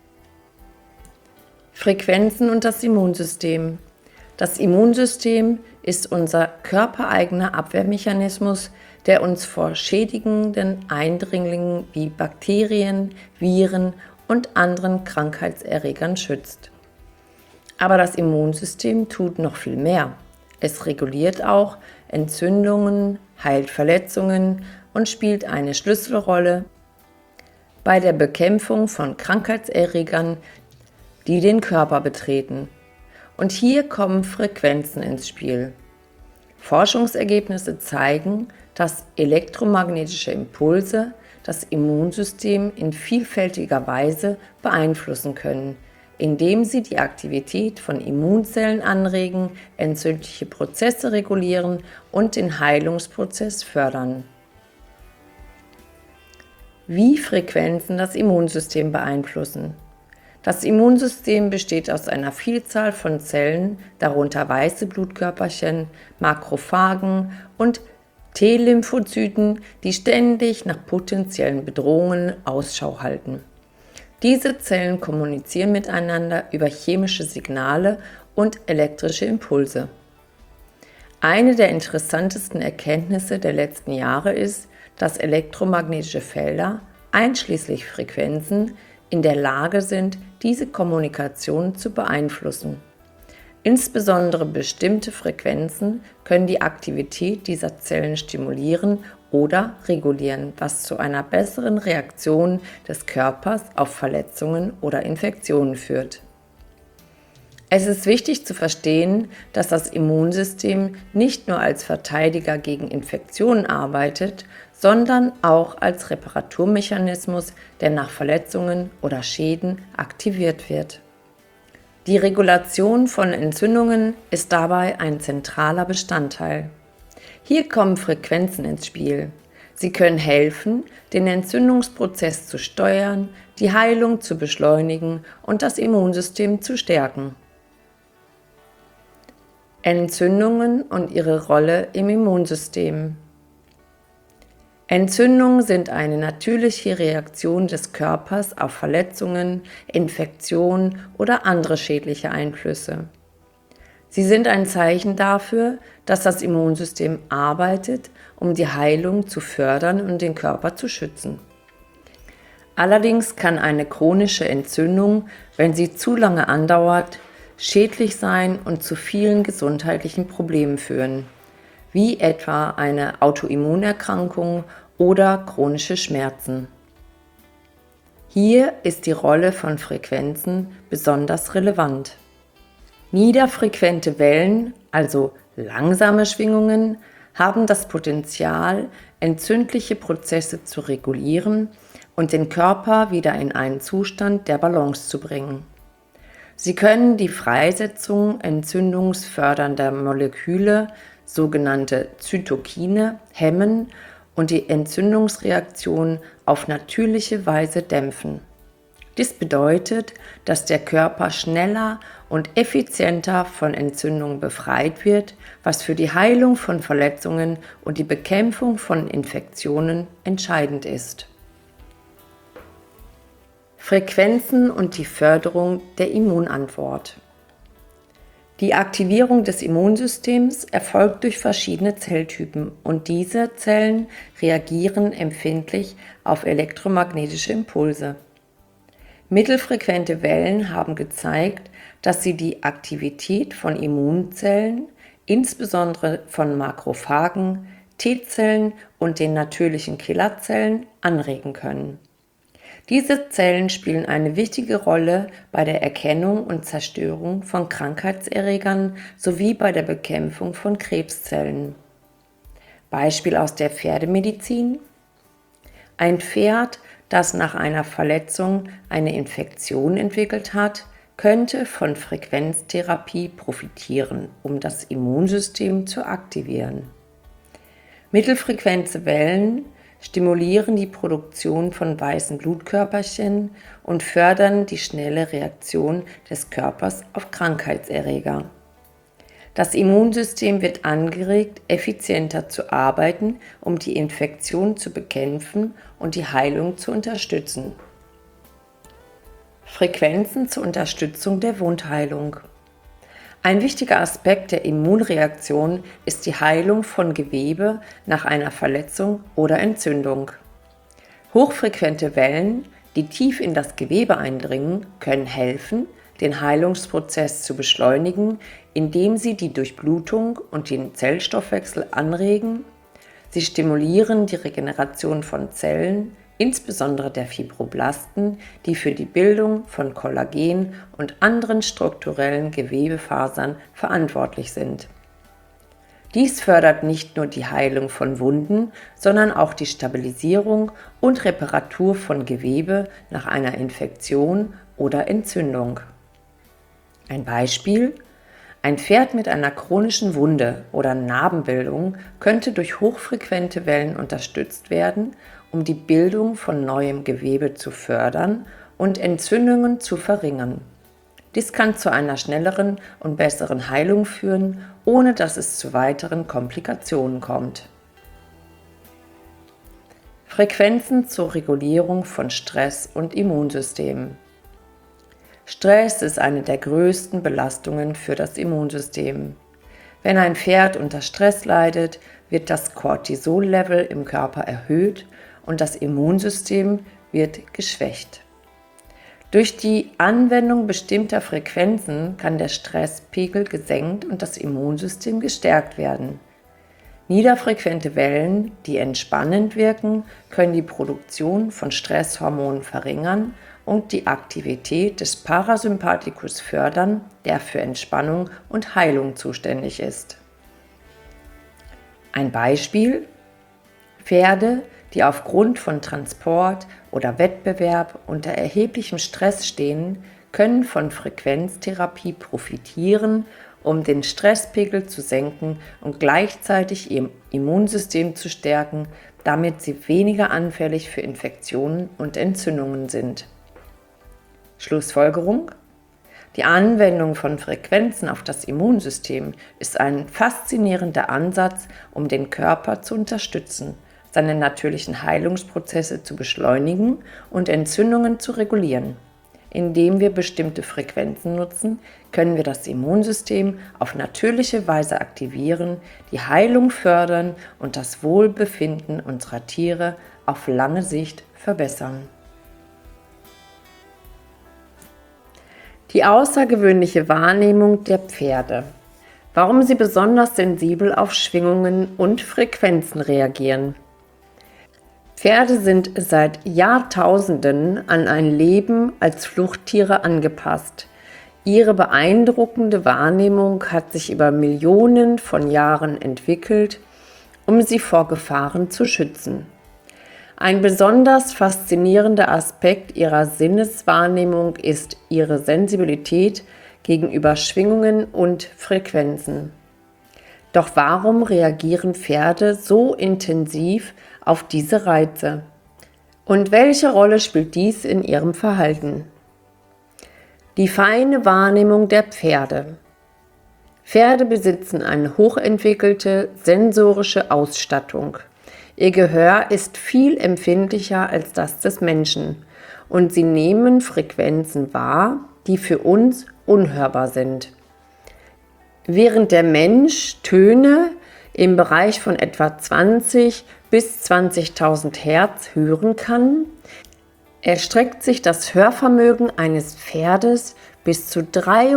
Frequenzen und das Immunsystem. Das Immunsystem ist unser körpereigener Abwehrmechanismus, der uns vor schädigenden Eindringlingen wie Bakterien, Viren und anderen Krankheitserregern schützt. Aber das Immunsystem tut noch viel mehr. Es reguliert auch Entzündungen, heilt Verletzungen und spielt eine Schlüsselrolle bei der Bekämpfung von Krankheitserregern, die den Körper betreten. Und hier kommen Frequenzen ins Spiel. Forschungsergebnisse zeigen, dass elektromagnetische Impulse das Immunsystem in vielfältiger Weise beeinflussen können, indem sie die Aktivität von Immunzellen anregen, entzündliche Prozesse regulieren und den Heilungsprozess fördern. Wie Frequenzen das Immunsystem beeinflussen. Das Immunsystem besteht aus einer Vielzahl von Zellen, darunter weiße Blutkörperchen, Makrophagen und T-Lymphozyten, die ständig nach potenziellen Bedrohungen Ausschau halten. Diese Zellen kommunizieren miteinander über chemische Signale und elektrische Impulse. Eine der interessantesten Erkenntnisse der letzten Jahre ist, dass elektromagnetische Felder, einschließlich Frequenzen, in der Lage sind, diese Kommunikation zu beeinflussen. Insbesondere bestimmte Frequenzen können die Aktivität dieser Zellen stimulieren oder regulieren, was zu einer besseren Reaktion des Körpers auf Verletzungen oder Infektionen führt. Es ist wichtig zu verstehen, dass das Immunsystem nicht nur als Verteidiger gegen Infektionen arbeitet, sondern auch als Reparaturmechanismus, der nach Verletzungen oder Schäden aktiviert wird. Die Regulation von Entzündungen ist dabei ein zentraler Bestandteil. Hier kommen Frequenzen ins Spiel. Sie können helfen, den Entzündungsprozess zu steuern, die Heilung zu beschleunigen und das Immunsystem zu stärken. Entzündungen und ihre Rolle im Immunsystem. Entzündungen sind eine natürliche Reaktion des Körpers auf Verletzungen, Infektionen oder andere schädliche Einflüsse. Sie sind ein Zeichen dafür, dass das Immunsystem arbeitet, um die Heilung zu fördern und den Körper zu schützen. Allerdings kann eine chronische Entzündung, wenn sie zu lange andauert, schädlich sein und zu vielen gesundheitlichen Problemen führen, wie etwa eine Autoimmunerkrankung oder chronische Schmerzen. Hier ist die Rolle von Frequenzen besonders relevant. Niederfrequente Wellen, also langsame Schwingungen, haben das Potenzial, entzündliche Prozesse zu regulieren und den Körper wieder in einen Zustand der Balance zu bringen. Sie können die Freisetzung entzündungsfördernder Moleküle, sogenannte Zytokine, hemmen und die Entzündungsreaktion auf natürliche Weise dämpfen. Dies bedeutet, dass der Körper schneller und effizienter von Entzündungen befreit wird, was für die Heilung von Verletzungen und die Bekämpfung von Infektionen entscheidend ist. Frequenzen und die Förderung der Immunantwort. Die Aktivierung des Immunsystems erfolgt durch verschiedene Zelltypen und diese Zellen reagieren empfindlich auf elektromagnetische Impulse. Mittelfrequente Wellen haben gezeigt, dass sie die Aktivität von Immunzellen, insbesondere von Makrophagen, T-Zellen und den natürlichen Killerzellen, anregen können. Diese Zellen spielen eine wichtige Rolle bei der Erkennung und Zerstörung von Krankheitserregern sowie bei der Bekämpfung von Krebszellen. Beispiel aus der Pferdemedizin: Ein Pferd, das nach einer Verletzung eine Infektion entwickelt hat, könnte von Frequenztherapie profitieren, um das Immunsystem zu aktivieren. Mittelfrequente Wellen stimulieren die Produktion von weißen Blutkörperchen und fördern die schnelle Reaktion des Körpers auf Krankheitserreger. Das Immunsystem wird angeregt, effizienter zu arbeiten, um die Infektion zu bekämpfen und die Heilung zu unterstützen. Frequenzen zur Unterstützung der Wundheilung. Ein wichtiger Aspekt der Immunreaktion ist die Heilung von Gewebe nach einer Verletzung oder Entzündung. Hochfrequente Wellen, die tief in das Gewebe eindringen, können helfen, den Heilungsprozess zu beschleunigen, indem sie die Durchblutung und den Zellstoffwechsel anregen. Sie stimulieren die Regeneration von Zellen, insbesondere der Fibroblasten, die für die Bildung von Kollagen und anderen strukturellen Gewebefasern verantwortlich sind. Dies fördert nicht nur die Heilung von Wunden, sondern auch die Stabilisierung und Reparatur von Gewebe nach einer Infektion oder Entzündung. Ein Beispiel: Ein Pferd mit einer chronischen Wunde oder Narbenbildung könnte durch hochfrequente Wellen unterstützt werden, um die Bildung von neuem Gewebe zu fördern und Entzündungen zu verringern. Dies kann zu einer schnelleren und besseren Heilung führen, ohne dass es zu weiteren Komplikationen kommt. Frequenzen zur Regulierung von Stress und Immunsystem. Stress ist eine der größten Belastungen für das Immunsystem. Wenn ein Pferd unter Stress leidet, wird das Cortisol-Level im Körper erhöht und das Immunsystem wird geschwächt. Durch die Anwendung bestimmter Frequenzen kann der Stresspegel gesenkt und das Immunsystem gestärkt werden. Niederfrequente Wellen, die entspannend wirken, können die Produktion von Stresshormonen verringern und die Aktivität des Parasympathikus fördern, der für Entspannung und Heilung zuständig ist. Ein Beispiel: Pferde, die aufgrund von Transport oder Wettbewerb unter erheblichem Stress stehen, können von Frequenztherapie profitieren, um den Stresspegel zu senken und gleichzeitig ihr Immunsystem zu stärken, damit sie weniger anfällig für Infektionen und Entzündungen sind. Schlussfolgerung: Die Anwendung von Frequenzen auf das Immunsystem ist ein faszinierender Ansatz, um den Körper zu unterstützen, seine natürlichen Heilungsprozesse zu beschleunigen und Entzündungen zu regulieren. Indem wir bestimmte Frequenzen nutzen, können wir das Immunsystem auf natürliche Weise aktivieren, die Heilung fördern und das Wohlbefinden unserer Tiere auf lange Sicht verbessern. Die außergewöhnliche Wahrnehmung der Pferde. Warum sie besonders sensibel auf Schwingungen und Frequenzen reagieren. Pferde sind seit Jahrtausenden an ein Leben als Fluchttiere angepasst. Ihre beeindruckende Wahrnehmung hat sich über Millionen von Jahren entwickelt, um sie vor Gefahren zu schützen. Ein besonders faszinierender Aspekt ihrer Sinneswahrnehmung ist ihre Sensibilität gegenüber Schwingungen und Frequenzen. Doch warum reagieren Pferde so intensiv auf diese Reize? Und welche Rolle spielt dies in ihrem Verhalten? Die feine Wahrnehmung der Pferde. Pferde besitzen eine hochentwickelte sensorische Ausstattung. Ihr Gehör ist viel empfindlicher als das des Menschen und sie nehmen Frequenzen wahr, die für uns unhörbar sind. Während der Mensch Töne im Bereich von etwa 20 bis 20.000 Hertz hören kann, erstreckt sich das Hörvermögen eines Pferdes bis zu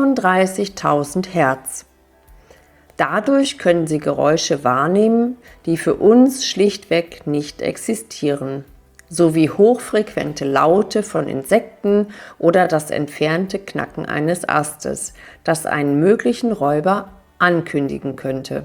33.000 Hertz. Dadurch können sie Geräusche wahrnehmen, die für uns schlichtweg nicht existieren, sowie hochfrequente Laute von Insekten oder das entfernte Knacken eines Astes, das einen möglichen Räuber ankündigen könnte.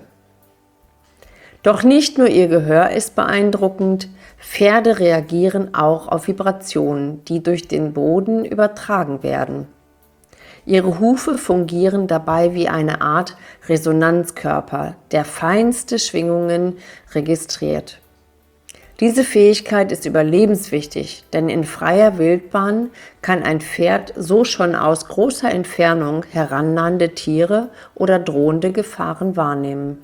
Doch nicht nur ihr Gehör ist beeindruckend, Pferde reagieren auch auf Vibrationen, die durch den Boden übertragen werden. Ihre Hufe fungieren dabei wie eine Art Resonanzkörper, der feinste Schwingungen registriert. Diese Fähigkeit ist überlebenswichtig, denn in freier Wildbahn kann ein Pferd so schon aus großer Entfernung herannahende Tiere oder drohende Gefahren wahrnehmen.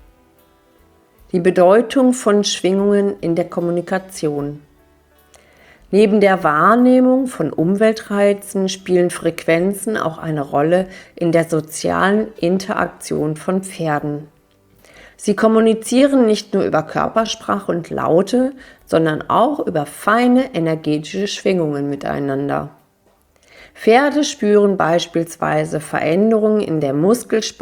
Die Bedeutung von Schwingungen in der Kommunikation. Neben der Wahrnehmung von Umweltreizen spielen Frequenzen auch eine Rolle in der sozialen Interaktion von Pferden. Sie kommunizieren nicht nur über Körpersprache und Laute, sondern auch über feine energetische Schwingungen miteinander. Pferde spüren beispielsweise Veränderungen in der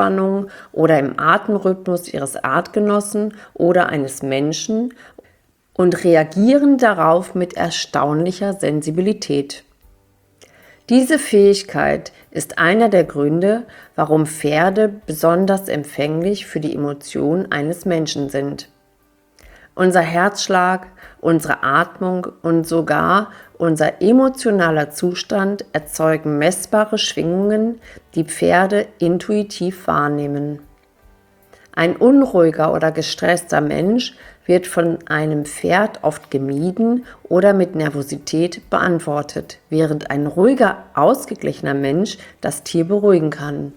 Muskelspannung oder im Atemrhythmus ihres Artgenossen oder eines Menschen und reagieren darauf mit erstaunlicher Sensibilität. Diese Fähigkeit ist einer der Gründe, warum Pferde besonders empfänglich für die Emotionen eines Menschen sind. Unser Herzschlag, unsere Atmung und sogar unser emotionaler Zustand erzeugen messbare Schwingungen, die Pferde intuitiv wahrnehmen. Ein unruhiger oder gestresster Mensch wird von einem Pferd oft gemieden oder mit Nervosität beantwortet, während ein ruhiger, ausgeglichener Mensch das Tier beruhigen kann.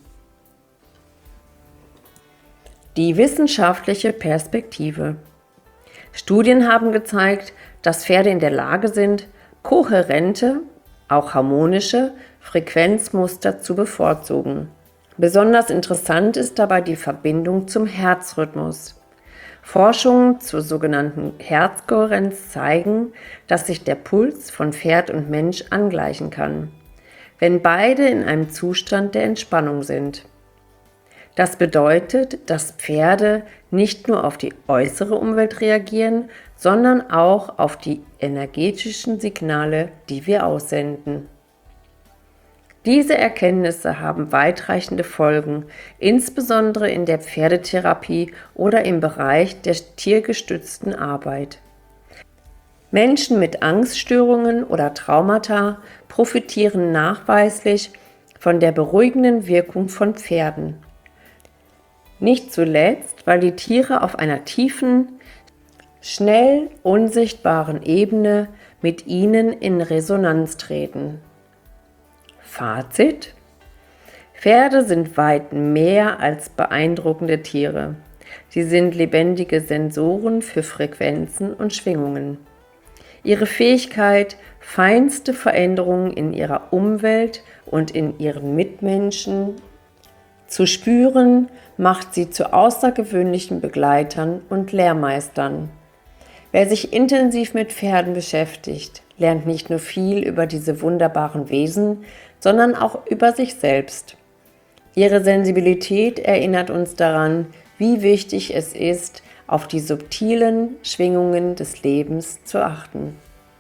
Die wissenschaftliche Perspektive. Studien haben gezeigt, dass Pferde in der Lage sind, kohärente, auch harmonische Frequenzmuster zu bevorzugen. Besonders interessant ist dabei die Verbindung zum Herzrhythmus. Forschungen zur sogenannten Herzkohärenz zeigen, dass sich der Puls von Pferd und Mensch angleichen kann, wenn beide in einem Zustand der Entspannung sind. Das bedeutet, dass Pferde nicht nur auf die äußere Umwelt reagieren, sondern auch auf die energetischen Signale, die wir aussenden. Diese Erkenntnisse haben weitreichende Folgen, insbesondere in der Pferdetherapie oder im Bereich der tiergestützten Arbeit. Menschen mit Angststörungen oder Traumata profitieren nachweislich von der beruhigenden Wirkung von Pferden. Nicht zuletzt, weil die Tiere auf einer tiefen, schnell unsichtbaren Ebene mit ihnen in Resonanz treten. Fazit: Pferde sind weit mehr als beeindruckende Tiere. Sie sind lebendige Sensoren für Frequenzen und Schwingungen. Ihre Fähigkeit, feinste Veränderungen in ihrer Umwelt und in ihren Mitmenschen zu spüren, macht sie zu außergewöhnlichen Begleitern und Lehrmeistern. Wer sich intensiv mit Pferden beschäftigt, lernt nicht nur viel über diese wunderbaren Wesen, sondern auch über sich selbst. Ihre Sensibilität erinnert uns daran, wie wichtig es ist, auf die subtilen Schwingungen des Lebens zu achten.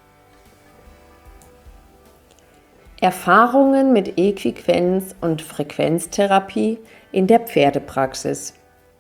Erfahrungen mit Equiquenz- und Frequenztherapie in der Pferdepraxis.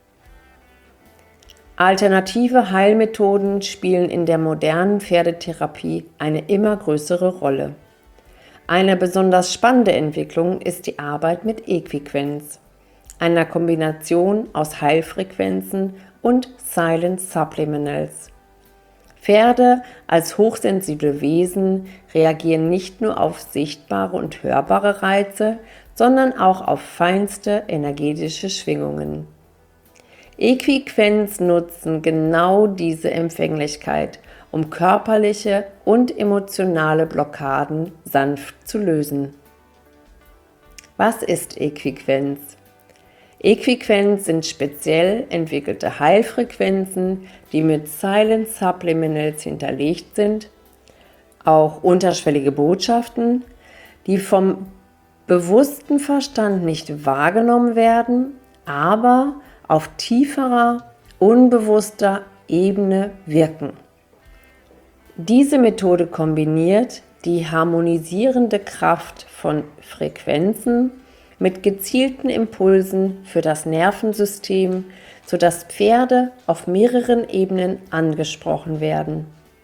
Alternative Heilmethoden spielen in der modernen Pferdetherapie eine immer größere Rolle. Eine besonders spannende Entwicklung ist die Arbeit mit Equiquenz, einer Kombination aus Heilfrequenzen und Silent Subliminals. Pferde als hochsensible Wesen reagieren nicht nur auf sichtbare und hörbare Reize, sondern auch auf feinste energetische Schwingungen. Equiquenz nutzen genau diese Empfänglichkeit, um körperliche und emotionale Blockaden sanft zu lösen. Was ist Equiquenz? Equiquenz sind speziell entwickelte Heilfrequenzen, die mit Silent Subliminals hinterlegt sind, auch unterschwellige Botschaften, die vom bewussten Verstand nicht wahrgenommen werden, aber auf tieferer, unbewusster Ebene wirken. Diese Methode kombiniert die harmonisierende Kraft von Frequenzen mit gezielten Impulsen für das Nervensystem, sodass Pferde auf mehreren Ebenen angesprochen werden.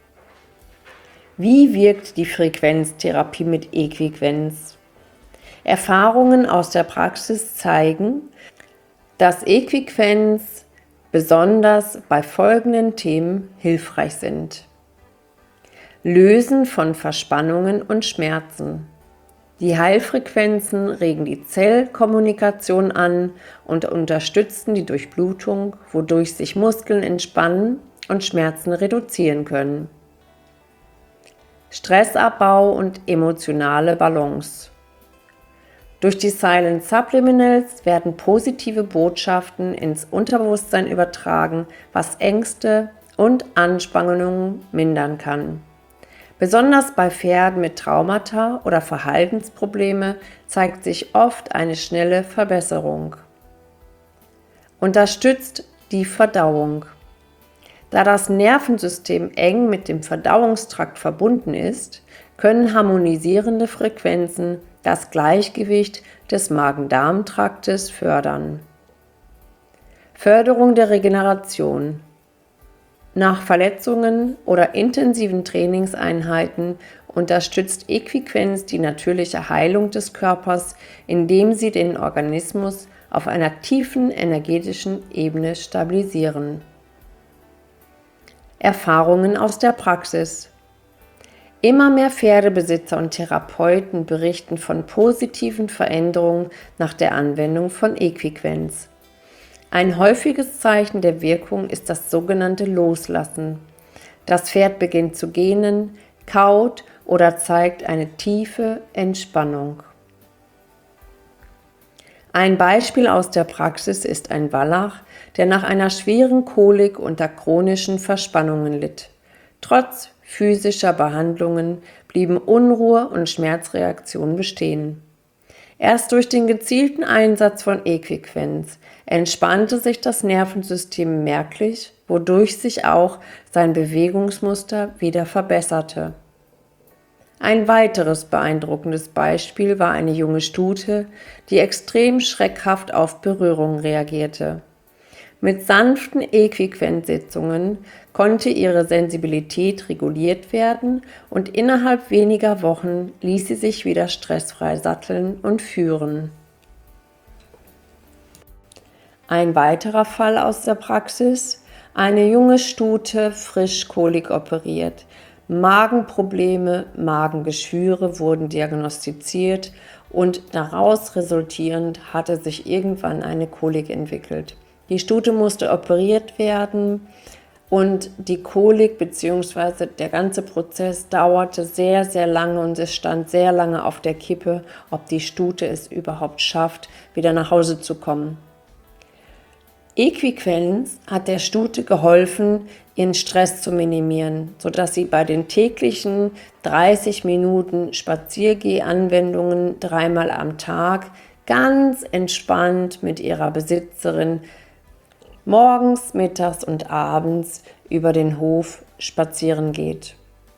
Wie wirkt die Frequenztherapie mit Equiquenz? Erfahrungen aus der Praxis zeigen, dass Equiquenz besonders bei folgenden Themen hilfreich sind: Lösen von Verspannungen und Schmerzen. Die Heilfrequenzen regen die Zellkommunikation an und unterstützen die Durchblutung, wodurch sich Muskeln entspannen und Schmerzen reduzieren können. Stressabbau und emotionale Balance. Durch die Silent Subliminals werden positive Botschaften ins Unterbewusstsein übertragen, was Ängste und Anspannungen mindern kann. Besonders bei Pferden mit Traumata oder Verhaltensprobleme zeigt sich oft eine schnelle Verbesserung. Unterstützt die Verdauung. Da das Nervensystem eng mit dem Verdauungstrakt verbunden ist, können harmonisierende Frequenzen das Gleichgewicht des Magen-Darm-Traktes fördern. Förderung der Regeneration. Nach Verletzungen oder intensiven Trainingseinheiten unterstützt Equiquenz die natürliche Heilung des Körpers, indem sie den Organismus auf einer tiefen energetischen Ebene stabilisieren. Erfahrungen aus der Praxis. Immer mehr Pferdebesitzer und Therapeuten berichten von positiven Veränderungen nach der Anwendung von Equiquenz. Ein häufiges Zeichen der Wirkung ist das sogenannte Loslassen. Das Pferd beginnt zu gähnen, kaut oder zeigt eine tiefe Entspannung. Ein Beispiel aus der Praxis ist ein Wallach, der nach einer schweren Kolik unter chronischen Verspannungen litt. Trotz physischer Behandlungen blieben Unruhe und Schmerzreaktionen bestehen. Erst durch den gezielten Einsatz von Equiquenz entspannte sich das Nervensystem merklich, wodurch sich auch sein Bewegungsmuster wieder verbesserte. Ein weiteres beeindruckendes Beispiel war eine junge Stute, die extrem schreckhaft auf Berührungen reagierte. Mit sanften Equiquenzsitzungen konnte ihre Sensibilität reguliert werden und innerhalb weniger Wochen ließ sie sich wieder stressfrei satteln und führen. Ein weiterer Fall aus der Praxis: eine junge Stute, frisch Kolik operiert. Magenprobleme, Magengeschwüre wurden diagnostiziert und daraus resultierend hatte sich irgendwann eine Kolik entwickelt. Die Stute musste operiert werden und die Kolik bzw. der ganze Prozess dauerte sehr, sehr lange und es stand sehr lange auf der Kippe, ob die Stute es überhaupt schafft, wieder nach Hause zu kommen. Equiquenz hat der Stute geholfen, ihren Stress zu minimieren, sodass sie bei den täglichen 30 Minuten Spaziergeh-Anwendungen 3-mal am Tag ganz entspannt mit ihrer Besitzerin morgens, mittags und abends über den Hof spazieren geht.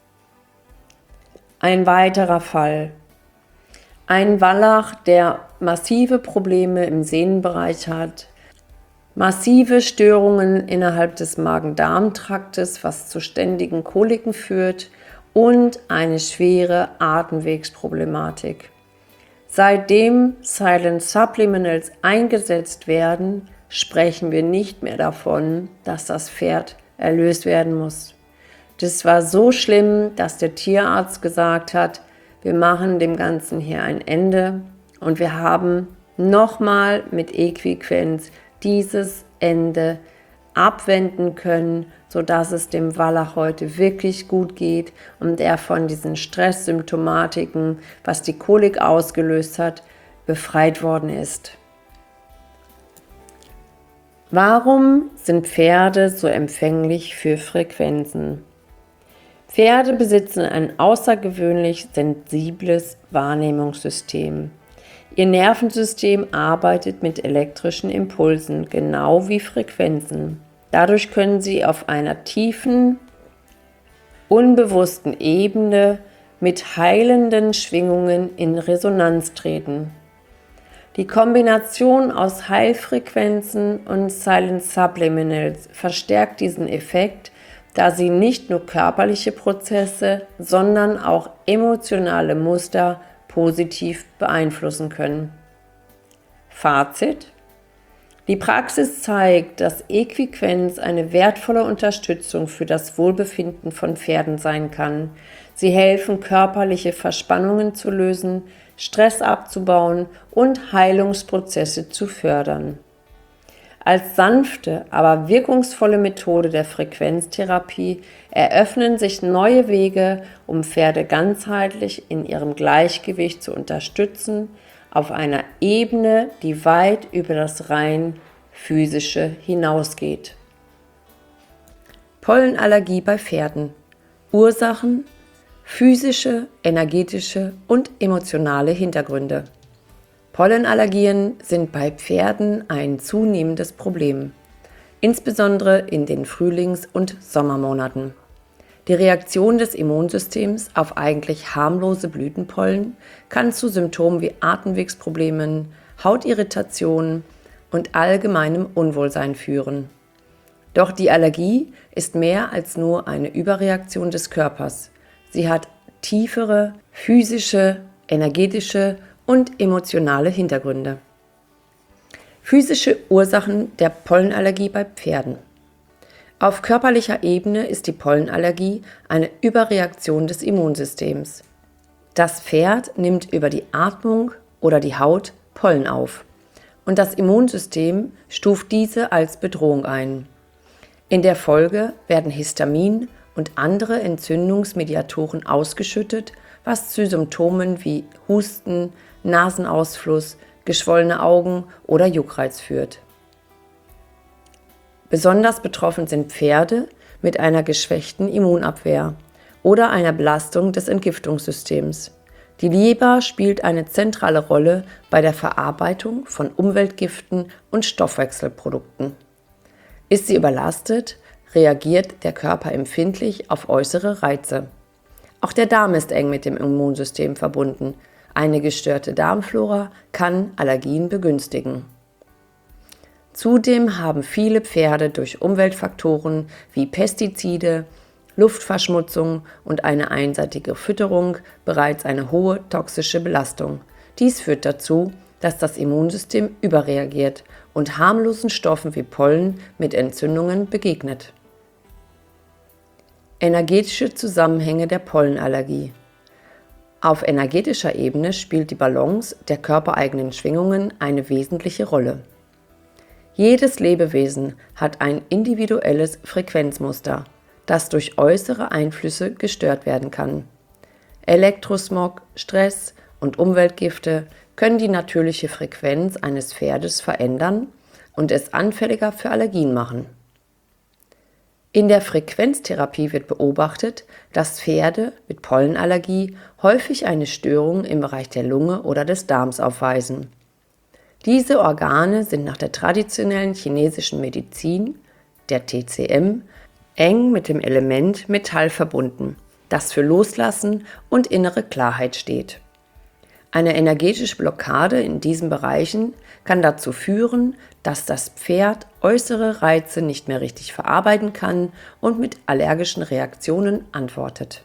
Ein weiterer Fall: ein Wallach, der massive Probleme im Sehnenbereich hat, massive Störungen innerhalb des Magen-Darm-Traktes, was zu ständigen Koliken führt, und eine schwere Atemwegsproblematik. Seitdem Silent Supplementals eingesetzt werden, sprechen wir nicht mehr davon, dass das Pferd erlöst werden muss. Das war so schlimm, dass der Tierarzt gesagt hat, wir machen dem Ganzen hier ein Ende und wir haben nochmal mit Equiquenz dieses Ende abwenden können, sodass es dem Wallach heute wirklich gut geht und er von diesen Stresssymptomatiken, was die Kolik ausgelöst hat, befreit worden ist. Warum sind Pferde so empfänglich für Frequenzen? Pferde besitzen ein außergewöhnlich sensibles Wahrnehmungssystem. Ihr Nervensystem arbeitet mit elektrischen Impulsen, genau wie Frequenzen. Dadurch können sie auf einer tiefen, unbewussten Ebene mit heilenden Schwingungen in Resonanz treten. Die Kombination aus Heilfrequenzen und Silent Supplementals verstärkt diesen Effekt, da sie nicht nur körperliche Prozesse, sondern auch emotionale Muster positiv beeinflussen können. Fazit: Die Praxis zeigt, dass Equiquenz eine wertvolle Unterstützung für das Wohlbefinden von Pferden sein kann. Sie helfen, körperliche Verspannungen zu lösen, Stress abzubauen und Heilungsprozesse zu fördern. Als sanfte, aber wirkungsvolle Methode der Frequenztherapie eröffnen sich neue Wege, um Pferde ganzheitlich in ihrem Gleichgewicht zu unterstützen, auf einer Ebene, die weit über das rein physische hinausgeht. Pollenallergie bei Pferden. Ursachen: physische, energetische und emotionale Hintergründe. Pollenallergien sind bei Pferden ein zunehmendes Problem. insbesondere in den Frühlings- und Sommermonaten. Die Reaktion des Immunsystems auf eigentlich harmlose Blütenpollen kann zu Symptomen wie Atemwegsproblemen, Hautirritationen und allgemeinem Unwohlsein führen. Doch die Allergie ist mehr als nur eine Überreaktion des Körpers. Sie hat tiefere physische, energetische und emotionale Hintergründe. Physische Ursachen der Pollenallergie bei Pferden. Auf körperlicher Ebene ist die Pollenallergie eine Überreaktion des Immunsystems. Das Pferd nimmt über die Atmung oder die Haut Pollen auf und das Immunsystem stuft diese als Bedrohung ein. In der Folge werden Histamin und andere Entzündungsmediatoren ausgeschüttet, was zu Symptomen wie Husten, Nasenausfluss, geschwollene Augen oder Juckreiz führt. Besonders betroffen sind Pferde mit einer geschwächten Immunabwehr oder einer Belastung des Entgiftungssystems. Die Leber spielt eine zentrale Rolle bei der Verarbeitung von Umweltgiften und Stoffwechselprodukten. Ist sie überlastet, reagiert der Körper empfindlich auf äußere Reize. Auch der Darm ist eng mit dem Immunsystem verbunden. Eine gestörte Darmflora kann Allergien begünstigen. Zudem haben viele Pferde durch Umweltfaktoren wie Pestizide, Luftverschmutzung und eine einseitige Fütterung bereits eine hohe toxische Belastung. Dies führt dazu, dass das Immunsystem überreagiert und harmlosen Stoffen wie Pollen mit Entzündungen begegnet. Energetische Zusammenhänge der Pollenallergie. Auf energetischer Ebene spielt die Balance der körpereigenen Schwingungen eine wesentliche Rolle. Jedes Lebewesen hat ein individuelles Frequenzmuster, das durch äußere Einflüsse gestört werden kann. Elektrosmog, Stress und Umweltgifte können die natürliche Frequenz eines Pferdes verändern und es anfälliger für Allergien machen. In der Frequenztherapie wird beobachtet, dass Pferde mit Pollenallergie häufig eine Störung im Bereich der Lunge oder des Darms aufweisen. Diese Organe sind nach der traditionellen chinesischen Medizin, der TCM, eng mit dem Element Metall verbunden, das für Loslassen und innere Klarheit steht. Eine energetische Blockade in diesen Bereichen kann dazu führen, dass das Pferd äußere Reize nicht mehr richtig verarbeiten kann und mit allergischen Reaktionen antwortet.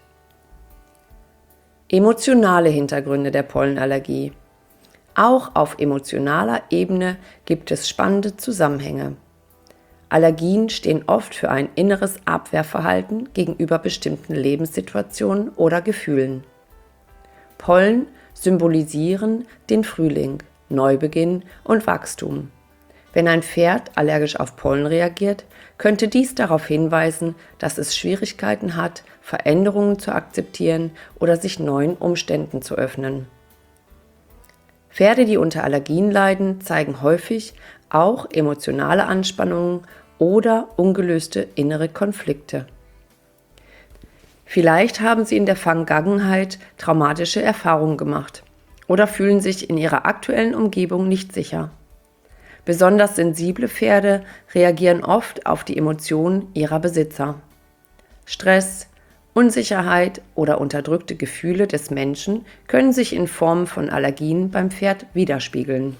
Emotionale Hintergründe der Pollenallergie. Auch auf emotionaler Ebene gibt es spannende Zusammenhänge. Allergien stehen oft für ein inneres Abwehrverhalten gegenüber bestimmten Lebenssituationen oder Gefühlen. Pollen symbolisieren den Frühling, Neubeginn und Wachstum. Wenn ein Pferd allergisch auf Pollen reagiert, könnte dies darauf hinweisen, dass es Schwierigkeiten hat, Veränderungen zu akzeptieren oder sich neuen Umständen zu öffnen. Pferde, die unter Allergien leiden, zeigen häufig auch emotionale Anspannungen oder ungelöste innere Konflikte. Vielleicht haben sie in der Vergangenheit traumatische Erfahrungen gemacht oder fühlen sich in ihrer aktuellen Umgebung nicht sicher. Besonders sensible Pferde reagieren oft auf die Emotionen ihrer Besitzer. Stress, Unsicherheit oder unterdrückte Gefühle des Menschen können sich in Form von Allergien beim Pferd widerspiegeln.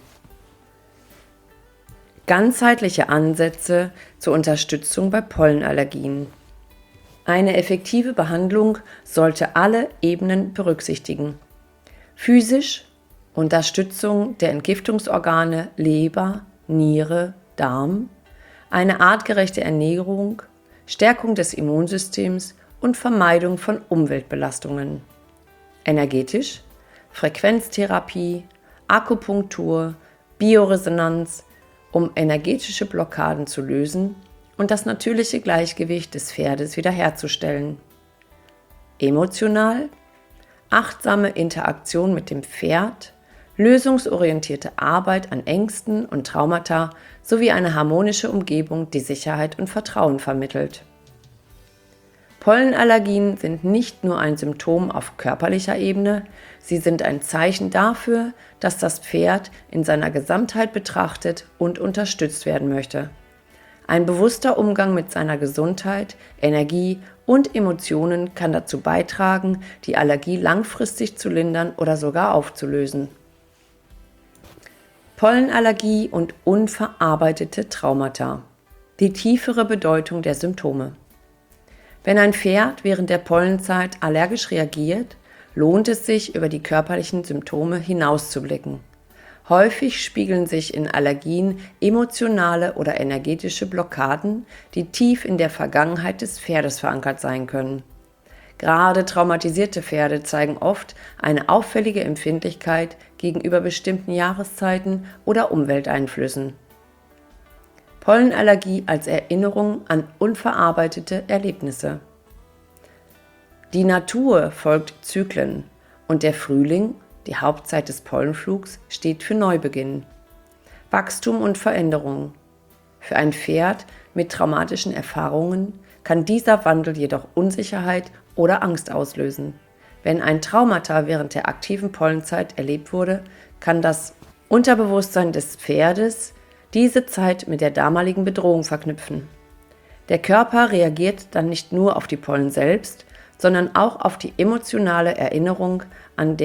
Ganzheitliche Ansätze zur Unterstützung bei Pollenallergien. Eine effektive Behandlung sollte alle Ebenen berücksichtigen. Physisch, Unterstützung der Entgiftungsorgane Leber, Niere, Darm, eine artgerechte Ernährung, Stärkung des Immunsystems und Vermeidung von Umweltbelastungen. Energetisch, Frequenztherapie, Akupunktur, Bioresonanz, um energetische Blockaden zu lösen und das natürliche Gleichgewicht des Pferdes wiederherzustellen. Emotional, achtsame Interaktion mit dem Pferd, lösungsorientierte Arbeit an Ängsten und Traumata sowie eine harmonische Umgebung, die Sicherheit und Vertrauen vermittelt. Pollenallergien sind nicht nur ein Symptom auf körperlicher Ebene, sie sind ein Zeichen dafür, dass das Pferd in seiner Gesamtheit betrachtet und unterstützt werden möchte. Ein bewusster Umgang mit seiner Gesundheit, Energie und Emotionen kann dazu beitragen, die Allergie langfristig zu lindern oder sogar aufzulösen. Pollenallergie und unverarbeitete Traumata. Die tiefere Bedeutung der Symptome. Wenn ein Pferd während der Pollenzeit allergisch reagiert, lohnt es sich, über die körperlichen Symptome hinauszublicken. Häufig spiegeln sich in Allergien emotionale oder energetische Blockaden, die tief in der Vergangenheit des Pferdes verankert sein können. Gerade traumatisierte Pferde zeigen oft eine auffällige Empfindlichkeit gegenüber bestimmten Jahreszeiten oder Umwelteinflüssen. Pollenallergie als Erinnerung an unverarbeitete Erlebnisse. Die Natur folgt Zyklen und der Frühling, die Hauptzeit des Pollenflugs, steht für Neubeginn, Wachstum und Veränderung. Für ein Pferd mit traumatischen Erfahrungen kann dieser Wandel jedoch Unsicherheit oder Angst auslösen. Wenn ein Traumata während der aktiven Pollenzeit erlebt wurde, kann das Unterbewusstsein des Pferdes diese Zeit mit der damaligen Bedrohung verknüpfen. Der Körper reagiert dann nicht nur auf die Pollen selbst, sondern auch auf die emotionale Erinnerung an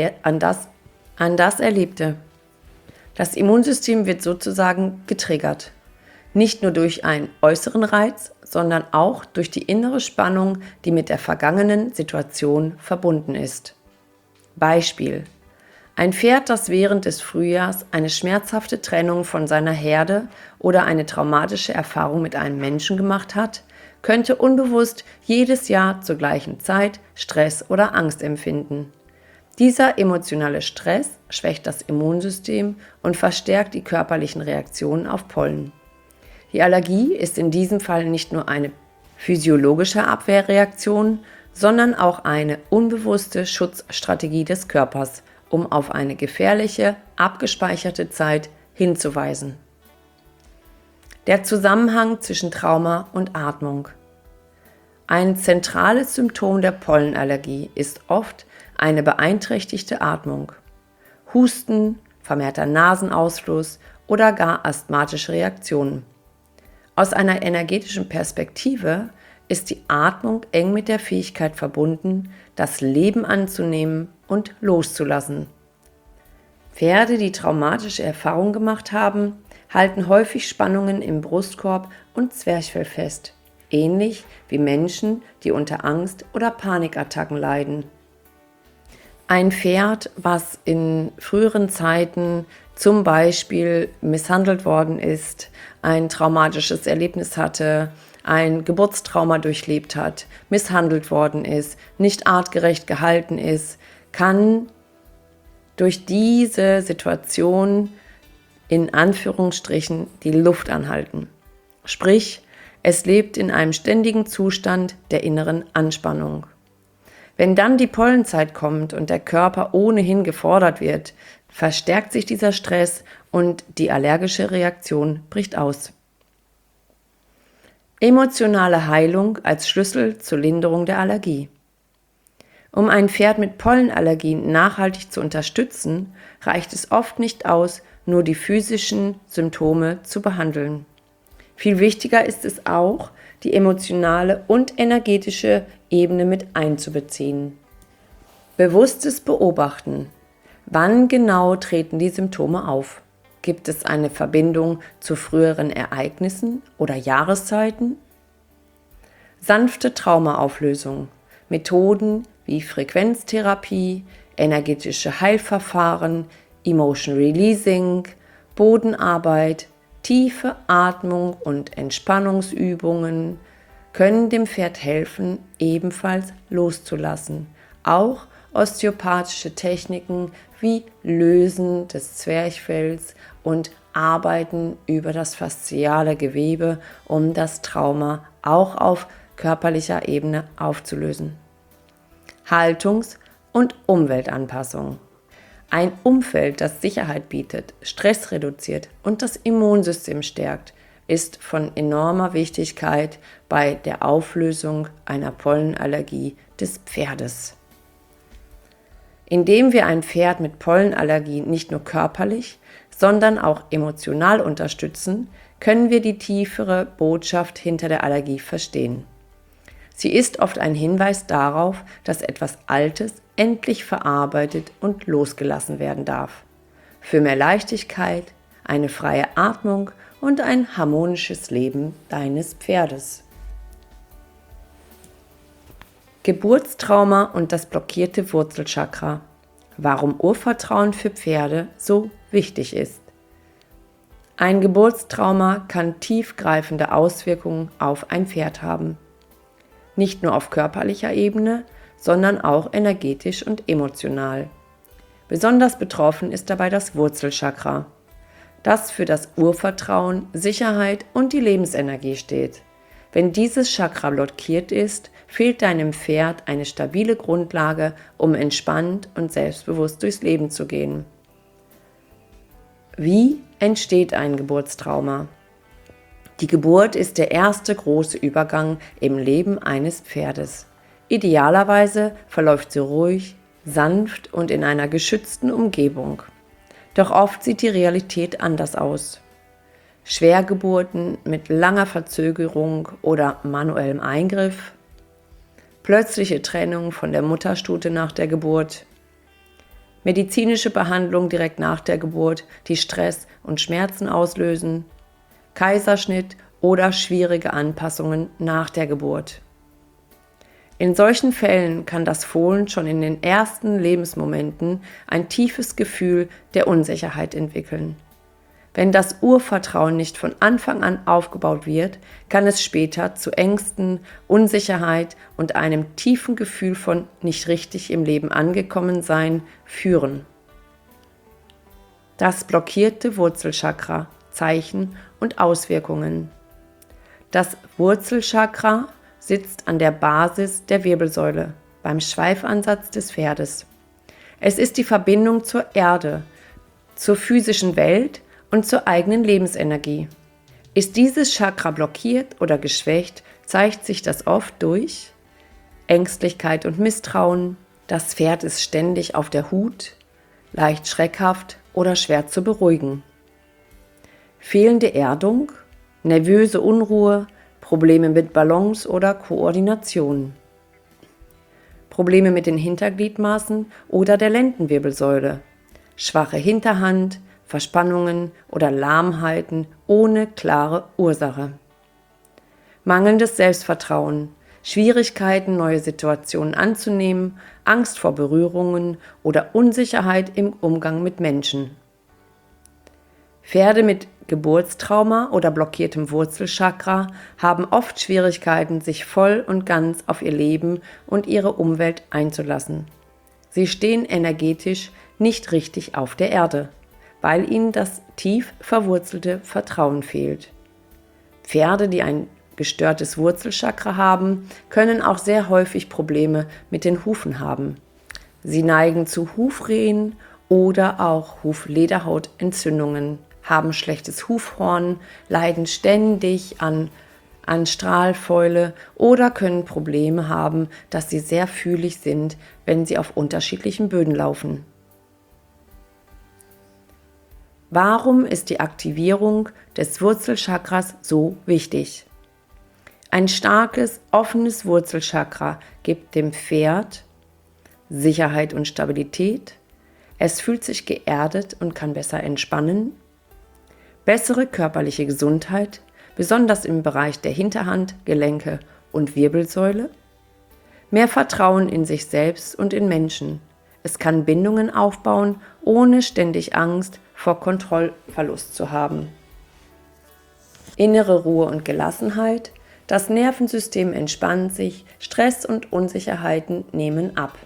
das Erlebte. Das Immunsystem wird sozusagen getriggert. Nicht nur durch einen äußeren Reiz, sondern auch durch die innere Spannung, die mit der vergangenen Situation verbunden ist. Beispiel: Ein Pferd, das während des Frühjahrs eine schmerzhafte Trennung von seiner Herde oder eine traumatische Erfahrung mit einem Menschen gemacht hat, könnte unbewusst jedes Jahr zur gleichen Zeit Stress oder Angst empfinden. Dieser emotionale Stress schwächt das Immunsystem und verstärkt die körperlichen Reaktionen auf Pollen. Die Allergie ist in diesem Fall nicht nur eine physiologische Abwehrreaktion, sondern auch eine unbewusste Schutzstrategie des Körpers, um auf eine gefährliche, abgespeicherte Zeit hinzuweisen. Der Zusammenhang zwischen Trauma und Atmung. Ein zentrales Symptom der Pollenallergie ist oft eine beeinträchtigte Atmung. Husten, vermehrter Nasenausfluss oder gar asthmatische Reaktionen. Aus einer energetischen Perspektive ist die Atmung eng mit der Fähigkeit verbunden, das Leben anzunehmen und loszulassen. Pferde, die traumatische Erfahrungen gemacht haben, halten häufig Spannungen im Brustkorb und Zwerchfell fest, ähnlich wie Menschen, die unter Angst- oder Panikattacken leiden. Ein Pferd, was in früheren Zeiten zum Beispiel misshandelt worden ist, ein traumatisches Erlebnis hatte, ein Geburtstrauma durchlebt hat, misshandelt worden ist, nicht artgerecht gehalten ist, kann durch diese Situation in Anführungsstrichen die Luft anhalten. Sprich, es lebt in einem ständigen Zustand der inneren Anspannung. Wenn dann die Pollenzeit kommt und der Körper ohnehin gefordert wird, verstärkt sich dieser Stress und die allergische Reaktion bricht aus. Emotionale Heilung als Schlüssel zur Linderung der Allergie. Um ein Pferd mit Pollenallergien nachhaltig zu unterstützen, reicht es oft nicht aus, nur die physischen Symptome zu behandeln. Viel wichtiger ist es auch, die emotionale und energetische Ebene mit einzubeziehen. Bewusstes Beobachten. Wann genau treten die Symptome auf? Gibt es eine Verbindung zu früheren Ereignissen oder Jahreszeiten? Sanfte Traumaauflösung. Methoden wie Frequenztherapie, energetische Heilverfahren, Emotion Releasing, Bodenarbeit, tiefe Atmung und Entspannungsübungen können dem Pferd helfen, ebenfalls loszulassen. Auch osteopathische Techniken wie Lösen des Zwerchfells und Arbeiten über das fasziale Gewebe, um das Trauma auch auf körperlicher Ebene aufzulösen. Haltungs- und Umweltanpassung. Ein Umfeld, das Sicherheit bietet, Stress reduziert und das Immunsystem stärkt, ist von enormer Wichtigkeit bei der Auflösung einer Pollenallergie des Pferdes. Indem wir ein Pferd mit Pollenallergie nicht nur körperlich, sondern auch emotional unterstützen, können wir die tiefere Botschaft hinter der Allergie verstehen. Sie ist oft ein Hinweis darauf, dass etwas Altes endlich verarbeitet und losgelassen werden darf. Für mehr Leichtigkeit, eine freie Atmung und ein harmonisches Leben deines Pferdes. Geburtstrauma und das blockierte Wurzelchakra. Warum Urvertrauen für Pferde so wichtig ist. Ein Geburtstrauma kann tiefgreifende Auswirkungen auf ein Pferd haben. Nicht nur auf körperlicher Ebene, sondern auch energetisch und emotional. Besonders betroffen ist dabei das Wurzelchakra, das für das Urvertrauen, Sicherheit und die Lebensenergie steht. Wenn dieses Chakra blockiert ist, fehlt deinem Pferd eine stabile Grundlage, um entspannt und selbstbewusst durchs Leben zu gehen. Wie entsteht ein Geburtstrauma? Die Geburt ist der erste große Übergang im Leben eines Pferdes. Idealerweise verläuft sie ruhig, sanft und in einer geschützten Umgebung. Doch oft sieht die Realität anders aus. Schwergeburten mit langer Verzögerung oder manuellem Eingriff, plötzliche Trennung von der Mutterstute nach der Geburt, medizinische Behandlung direkt nach der Geburt, die Stress und Schmerzen auslösen, Kaiserschnitt oder schwierige Anpassungen nach der Geburt. In solchen Fällen kann das Fohlen schon in den ersten Lebensmomenten ein tiefes Gefühl der Unsicherheit entwickeln. Wenn das Urvertrauen nicht von Anfang an aufgebaut wird, kann es später zu Ängsten, Unsicherheit und einem tiefen Gefühl von nicht richtig im Leben angekommen sein führen. Das blockierte Wurzelchakra, Zeichen und Auswirkungen. Das Wurzelchakra sitzt an der Basis der Wirbelsäule, beim Schweifansatz des Pferdes. Es ist die Verbindung zur Erde, zur physischen Welt und zur eigenen Lebensenergie. Ist dieses Chakra blockiert oder geschwächt, zeigt sich das oft durch Ängstlichkeit und Misstrauen, das Pferd ist ständig auf der Hut, leicht schreckhaft oder schwer zu beruhigen. Fehlende Erdung, nervöse Unruhe, Probleme mit Balance oder Koordination. Probleme mit den Hintergliedmaßen oder der Lendenwirbelsäule, schwache Hinterhand, Verspannungen oder Lahmheiten ohne klare Ursache. Mangelndes Selbstvertrauen, Schwierigkeiten, neue Situationen anzunehmen, Angst vor Berührungen oder Unsicherheit im Umgang mit Menschen. Pferde mit Geburtstrauma oder blockiertem Wurzelchakra haben oft Schwierigkeiten, sich voll und ganz auf ihr Leben und ihre Umwelt einzulassen. Sie stehen energetisch nicht richtig auf der Erde, weil ihnen das tief verwurzelte Vertrauen fehlt. Pferde, die ein gestörtes Wurzelchakra haben, können auch sehr häufig Probleme mit den Hufen haben. Sie neigen zu Hufrehen oder auch Huflederhautentzündungen, haben schlechtes Hufhorn, leiden ständig an Strahlfäule oder können Probleme haben, dass sie sehr fühlig sind, wenn sie auf unterschiedlichen Böden laufen. Warum ist die Aktivierung des Wurzelchakras so wichtig? Ein starkes, offenes Wurzelchakra gibt dem Pferd Sicherheit und Stabilität. Es fühlt sich geerdet und kann besser entspannen. Bessere körperliche Gesundheit, besonders im Bereich der Hinterhand, Gelenke und Wirbelsäule. Mehr Vertrauen in sich selbst und in Menschen. Es kann Bindungen aufbauen, ohne ständig Angst vor Kontrollverlust zu haben. Innere Ruhe und Gelassenheit. Das Nervensystem entspannt sich, Stress und Unsicherheiten nehmen ab.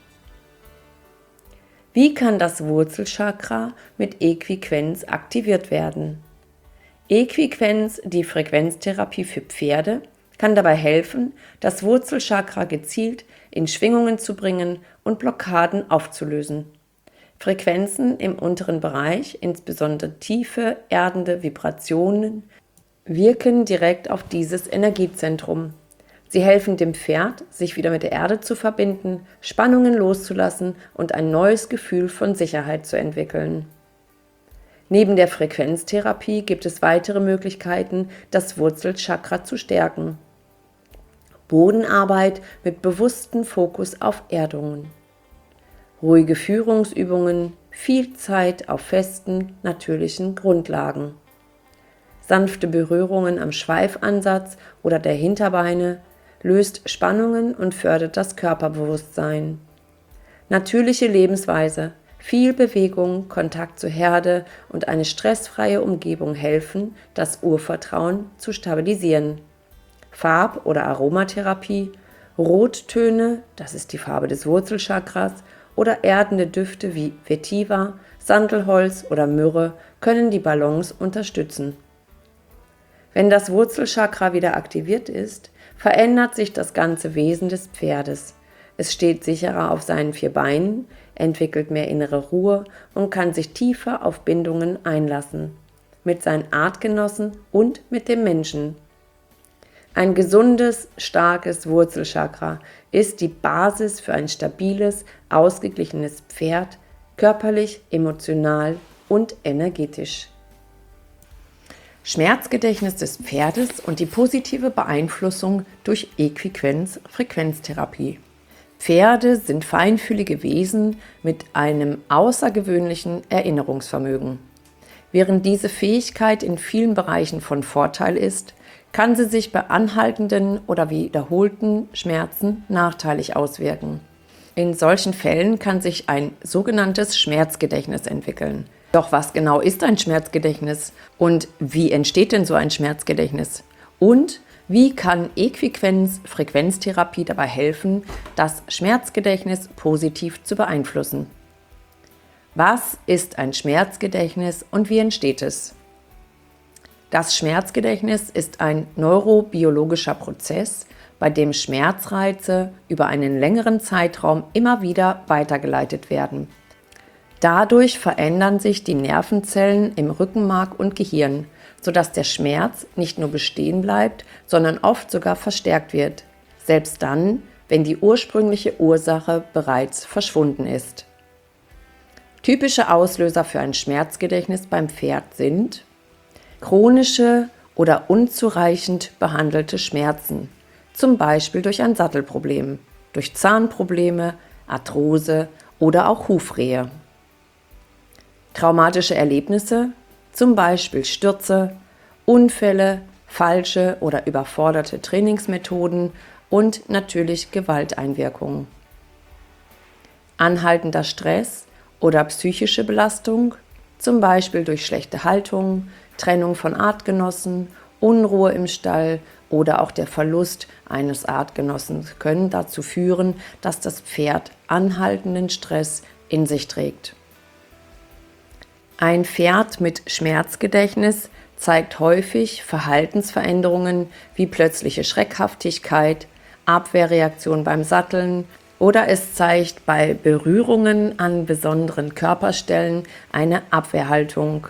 Wie kann das Wurzelchakra mit Equiquenz aktiviert werden? Equiquenz, die Frequenztherapie für Pferde, kann dabei helfen, das Wurzelchakra gezielt in Schwingungen zu bringen und Blockaden aufzulösen. Frequenzen im unteren Bereich, insbesondere tiefe, erdende Vibrationen, wirken direkt auf dieses Energiezentrum. Sie helfen dem Pferd, sich wieder mit der Erde zu verbinden, Spannungen loszulassen und ein neues Gefühl von Sicherheit zu entwickeln. Neben der Frequenztherapie gibt es weitere Möglichkeiten, das Wurzelchakra zu stärken. Bodenarbeit mit bewusstem Fokus auf Erdungen. Ruhige Führungsübungen, viel Zeit auf festen, natürlichen Grundlagen. Sanfte Berührungen am Schweifansatz oder der Hinterbeine löst Spannungen und fördert das Körperbewusstsein. Natürliche Lebensweise, viel Bewegung, Kontakt zur Herde und eine stressfreie Umgebung helfen, das Urvertrauen zu stabilisieren. Farb- oder Aromatherapie, Rottöne, das ist die Farbe des Wurzelchakras, oder erdende Düfte wie Vetiver, Sandelholz oder Myrrhe können die Balance unterstützen. Wenn das Wurzelchakra wieder aktiviert ist, verändert sich das ganze Wesen des Pferdes. Es steht sicherer auf seinen 4 Beinen, entwickelt mehr innere Ruhe und kann sich tiefer auf Bindungen einlassen, mit seinen Artgenossen und mit dem Menschen. Ein gesundes, starkes Wurzelchakra ist die Basis für ein stabiles, ausgeglichenes Pferd, körperlich, emotional und energetisch. Schmerzgedächtnis des Pferdes und die positive Beeinflussung durch Äquiquenz-Frequenztherapie. Pferde sind feinfühlige Wesen mit einem außergewöhnlichen Erinnerungsvermögen. Während diese Fähigkeit in vielen Bereichen von Vorteil ist, kann sie sich bei anhaltenden oder wiederholten Schmerzen nachteilig auswirken. In solchen Fällen kann sich ein sogenanntes Schmerzgedächtnis entwickeln. Doch was genau ist ein Schmerzgedächtnis und wie entsteht denn so ein Schmerzgedächtnis? Und wie kann Äquiquenz-Frequenztherapie dabei helfen, das Schmerzgedächtnis positiv zu beeinflussen? Was ist ein Schmerzgedächtnis und wie entsteht es? Das Schmerzgedächtnis ist ein neurobiologischer Prozess, bei dem Schmerzreize über einen längeren Zeitraum immer wieder weitergeleitet werden. Dadurch verändern sich die Nervenzellen im Rückenmark und Gehirn, sodass der Schmerz nicht nur bestehen bleibt, sondern oft sogar verstärkt wird, selbst dann, wenn die ursprüngliche Ursache bereits verschwunden ist. Typische Auslöser für ein Schmerzgedächtnis beim Pferd sind chronische oder unzureichend behandelte Schmerzen, zum Beispiel durch ein Sattelproblem, durch Zahnprobleme, Arthrose oder auch Hufrehe. Traumatische Erlebnisse, zum Beispiel Stürze, Unfälle, falsche oder überforderte Trainingsmethoden und natürlich Gewalteinwirkungen. Anhaltender Stress oder psychische Belastung, zum Beispiel durch schlechte Haltung, Trennung von Artgenossen, Unruhe im Stall oder auch der Verlust eines Artgenossen können dazu führen, dass das Pferd anhaltenden Stress in sich trägt. Ein Pferd mit Schmerzgedächtnis zeigt häufig Verhaltensveränderungen wie plötzliche Schreckhaftigkeit, Abwehrreaktion beim Satteln oder es zeigt bei Berührungen an besonderen Körperstellen eine Abwehrhaltung.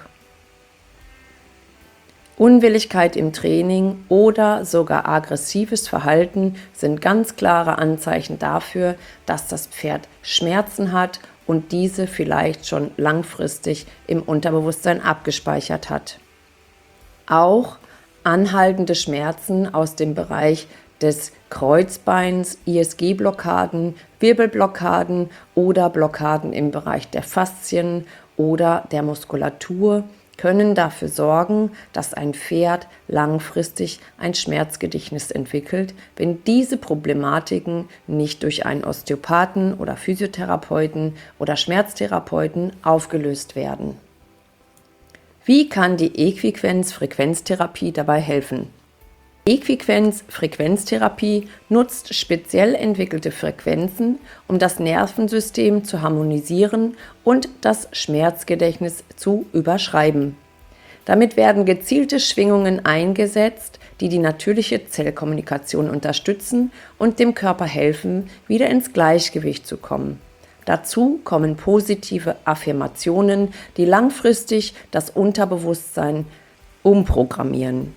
Unwilligkeit im Training oder sogar aggressives Verhalten sind ganz klare Anzeichen dafür, dass das Pferd Schmerzen hat und diese vielleicht schon langfristig im Unterbewusstsein abgespeichert hat. Auch anhaltende Schmerzen aus dem Bereich des Kreuzbeins, ISG-Blockaden, Wirbelblockaden oder Blockaden im Bereich der Faszien oder der Muskulatur können dafür sorgen, dass ein Pferd langfristig ein Schmerzgedächtnis entwickelt, wenn diese Problematiken nicht durch einen Osteopathen oder Physiotherapeuten oder Schmerztherapeuten aufgelöst werden. Wie kann die Äquiquenz-Frequenztherapie dabei helfen? Äquiquenz-Frequenztherapie nutzt speziell entwickelte Frequenzen, um das Nervensystem zu harmonisieren und das Schmerzgedächtnis zu überschreiben. Damit werden gezielte Schwingungen eingesetzt, die die natürliche Zellkommunikation unterstützen und dem Körper helfen, wieder ins Gleichgewicht zu kommen. Dazu kommen positive Affirmationen, die langfristig das Unterbewusstsein umprogrammieren.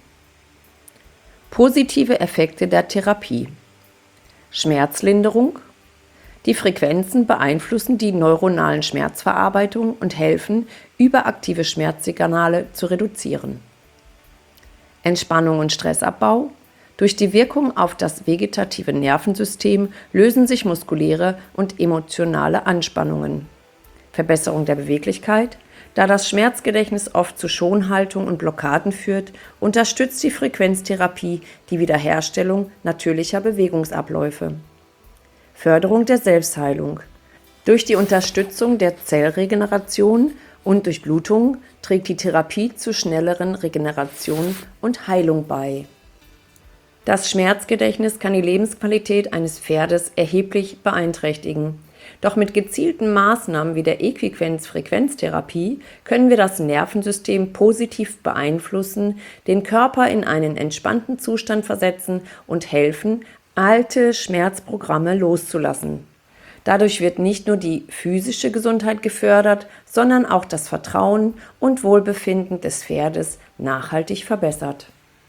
Positive Effekte der Therapie: Schmerzlinderung. Die Frequenzen beeinflussen die neuronalen Schmerzverarbeitung und helfen, überaktive Schmerzsignale zu reduzieren. Entspannung und Stressabbau. Durch die Wirkung auf das vegetative Nervensystem lösen sich muskuläre und emotionale Anspannungen. Verbesserung der Beweglichkeit. Da das Schmerzgedächtnis oft zu Schonhaltung und Blockaden führt, unterstützt die Frequenztherapie die Wiederherstellung natürlicher Bewegungsabläufe. Förderung der Selbstheilung. Durch die Unterstützung der Zellregeneration und Durchblutung trägt die Therapie zu schnelleren Regeneration und Heilung bei. Das Schmerzgedächtnis kann die Lebensqualität eines Pferdes erheblich beeinträchtigen. Doch mit gezielten Maßnahmen wie der Äquiquenz-Frequenztherapie können wir das Nervensystem positiv beeinflussen, den Körper in einen entspannten Zustand versetzen und helfen, alte Schmerzprogramme loszulassen. Dadurch wird nicht nur die physische Gesundheit gefördert, sondern auch das Vertrauen und Wohlbefinden des Pferdes nachhaltig verbessert.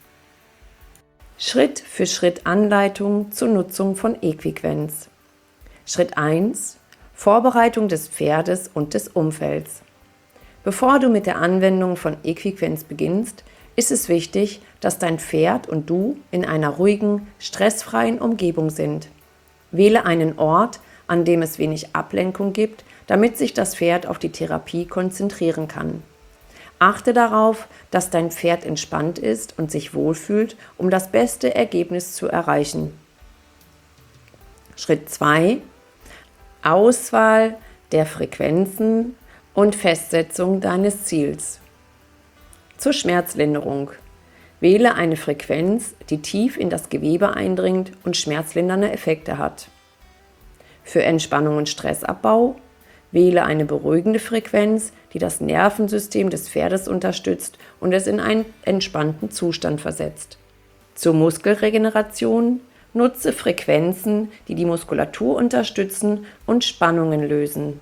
Schritt für Schritt Anleitung zur Nutzung von Äquiquenz. Schritt 1: Vorbereitung des Pferdes und des Umfelds. Bevor du mit der Anwendung von Äquiquenz beginnst, ist es wichtig, dass dein Pferd und du in einer ruhigen, stressfreien Umgebung sind. Wähle einen Ort, an dem es wenig Ablenkung gibt, damit sich das Pferd auf die Therapie konzentrieren kann. Achte darauf, dass dein Pferd entspannt ist und sich wohlfühlt, um das beste Ergebnis zu erreichen. Schritt 2: Auswahl der Frequenzen und Festsetzung deines Ziels. Zur Schmerzlinderung. Wähle eine Frequenz, die tief in das Gewebe eindringt und schmerzlindernde Effekte hat. Für Entspannung und Stressabbau. Wähle eine beruhigende Frequenz, die das Nervensystem des Pferdes unterstützt und es in einen entspannten Zustand versetzt. Zur Muskelregeneration. Nutze Frequenzen, die die Muskulatur unterstützen und Spannungen lösen.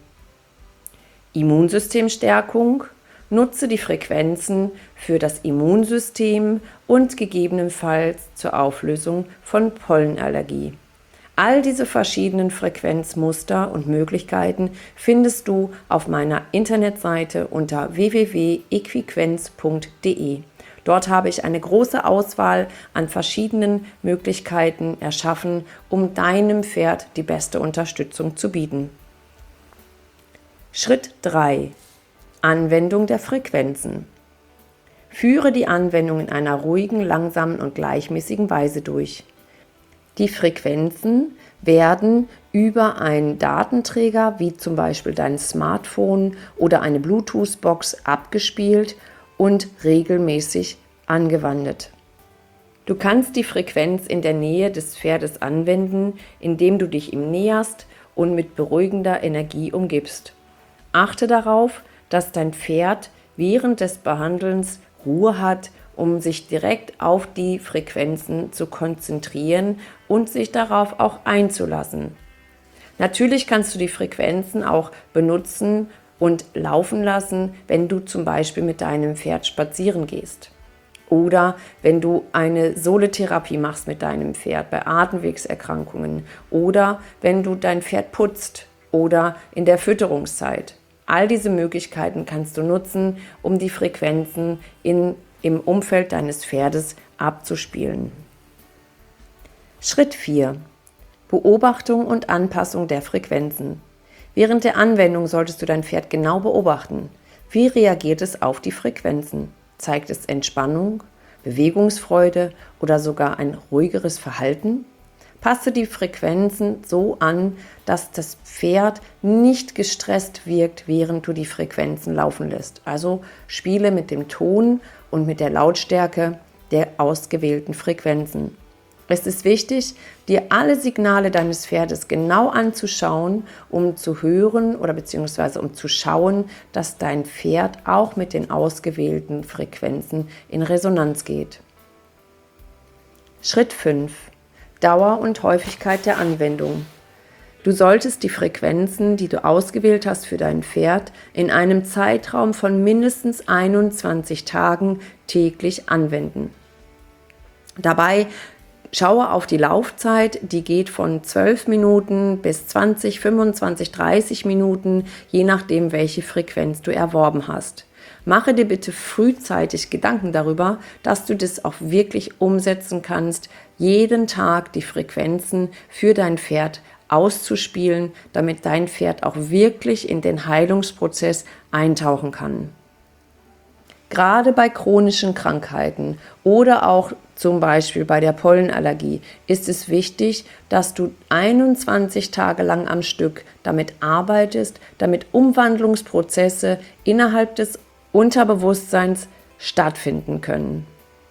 Immunsystemstärkung. Nutze die Frequenzen für das Immunsystem und gegebenenfalls zur Auflösung von Pollenallergie. All diese verschiedenen Frequenzmuster und Möglichkeiten findest du auf meiner Internetseite unter www.equiquenz.de. Dort habe ich eine große Auswahl an verschiedenen Möglichkeiten erschaffen, um deinem Pferd die beste Unterstützung zu bieten. Schritt 3: Anwendung der Frequenzen. Führe die Anwendung in einer ruhigen, langsamen und gleichmäßigen Weise durch. Die Frequenzen werden über einen Datenträger wie zum Beispiel dein Smartphone oder eine Bluetooth-Box abgespielt und regelmäßig angewandt. Du kannst die Frequenz in der Nähe des Pferdes anwenden, indem du dich ihm näherst und mit beruhigender Energie umgibst. Achte darauf, dass dein Pferd während des Behandelns Ruhe hat, um sich direkt auf die Frequenzen zu konzentrieren und sich darauf auch einzulassen. Natürlich kannst du die Frequenzen auch benutzen und laufen lassen, wenn du zum Beispiel mit deinem Pferd spazieren gehst. Oder wenn du eine Soletherapie machst mit deinem Pferd bei Atemwegserkrankungen. Oder wenn du dein Pferd putzt oder in der Fütterungszeit. All diese Möglichkeiten kannst du nutzen, um die Frequenzen im Umfeld deines Pferdes abzuspielen. Schritt 4: Beobachtung und Anpassung der Frequenzen. Während der Anwendung solltest du dein Pferd genau beobachten. Wie reagiert es auf die Frequenzen? Zeigt es Entspannung, Bewegungsfreude oder sogar ein ruhigeres Verhalten? Passe die Frequenzen so an, dass das Pferd nicht gestresst wirkt, während du die Frequenzen laufen lässt. Also spiele mit dem Ton und mit der Lautstärke der ausgewählten Frequenzen. Es ist wichtig, dir alle Signale deines Pferdes genau anzuschauen, um zu hören oder beziehungsweise um zu schauen, dass dein Pferd auch mit den ausgewählten Frequenzen in Resonanz geht. Schritt 5: Dauer und Häufigkeit der Anwendung. Du solltest die Frequenzen, die du ausgewählt hast für dein Pferd, in einem Zeitraum von mindestens 21 Tagen täglich anwenden. Dabei Schaue auf die Laufzeit, die geht von 12 Minuten bis 20, 25, 30 Minuten, je nachdem, welche Frequenz du erworben hast. Mache dir bitte frühzeitig Gedanken darüber, dass du das auch wirklich umsetzen kannst, jeden Tag die Frequenzen für dein Pferd auszuspielen, damit dein Pferd auch wirklich in den Heilungsprozess eintauchen kann. Gerade bei chronischen Krankheiten oder auch zum Beispiel bei der Pollenallergie ist es wichtig, dass du 21 Tage lang am Stück damit arbeitest, damit Umwandlungsprozesse innerhalb des Unterbewusstseins stattfinden können.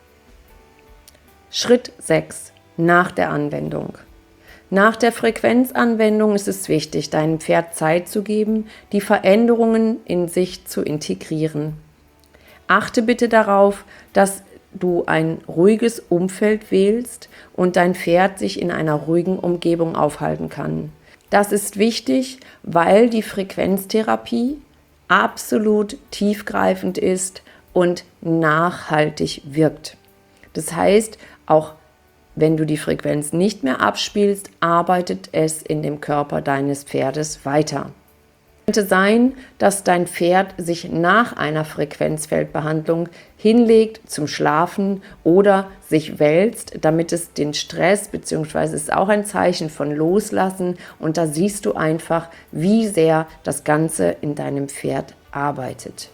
Schritt 6. Nach der Anwendung. Nach der Frequenzanwendung ist es wichtig, deinem Pferd Zeit zu geben, die Veränderungen in sich zu integrieren. Achte bitte darauf, dass du ein ruhiges Umfeld wählst und dein Pferd sich in einer ruhigen Umgebung aufhalten kann. Das ist wichtig, weil die Frequenztherapie absolut tiefgreifend ist und nachhaltig wirkt. Das heißt, auch wenn du die Frequenz nicht mehr abspielst, arbeitet es in dem Körper deines Pferdes weiter. Es könnte sein, dass dein Pferd sich nach einer Frequenzfeldbehandlung hinlegt zum Schlafen oder sich wälzt, damit es den Stress, beziehungsweise ist auch ein Zeichen von Loslassen, und da siehst du einfach, wie sehr das Ganze in deinem Pferd arbeitet.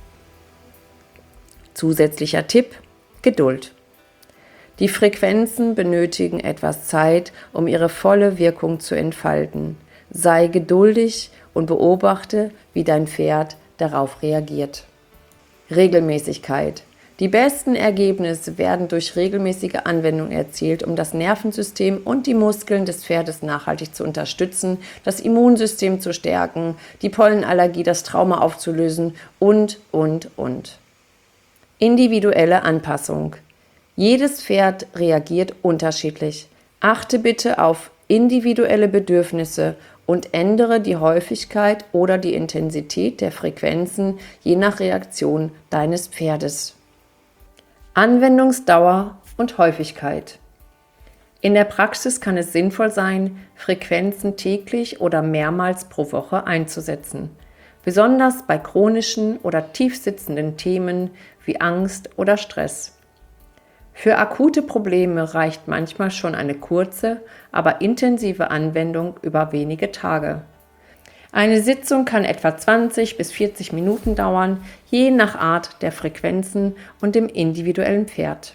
Zusätzlicher Tipp: Geduld. Die Frequenzen benötigen etwas Zeit, um ihre volle Wirkung zu entfalten. Sei geduldig und beobachte, wie dein Pferd darauf reagiert. Regelmäßigkeit. Die besten Ergebnisse werden durch regelmäßige Anwendung erzielt, um das Nervensystem und die Muskeln des Pferdes nachhaltig zu unterstützen, das Immunsystem zu stärken, die Pollenallergie, das Trauma aufzulösen und. Individuelle Anpassung. Jedes Pferd reagiert unterschiedlich. Achte bitte auf individuelle Bedürfnisse und ändere die Häufigkeit oder die Intensität der Frequenzen je nach Reaktion deines Pferdes. Anwendungsdauer und Häufigkeit. In der Praxis kann es sinnvoll sein, Frequenzen täglich oder mehrmals pro Woche einzusetzen, besonders bei chronischen oder tiefsitzenden Themen wie Angst oder Stress. Für akute Probleme reicht manchmal schon eine kurze, aber intensive Anwendung über wenige Tage. Eine Sitzung kann etwa 20 bis 40 Minuten dauern, je nach Art der Frequenzen und dem individuellen Pferd.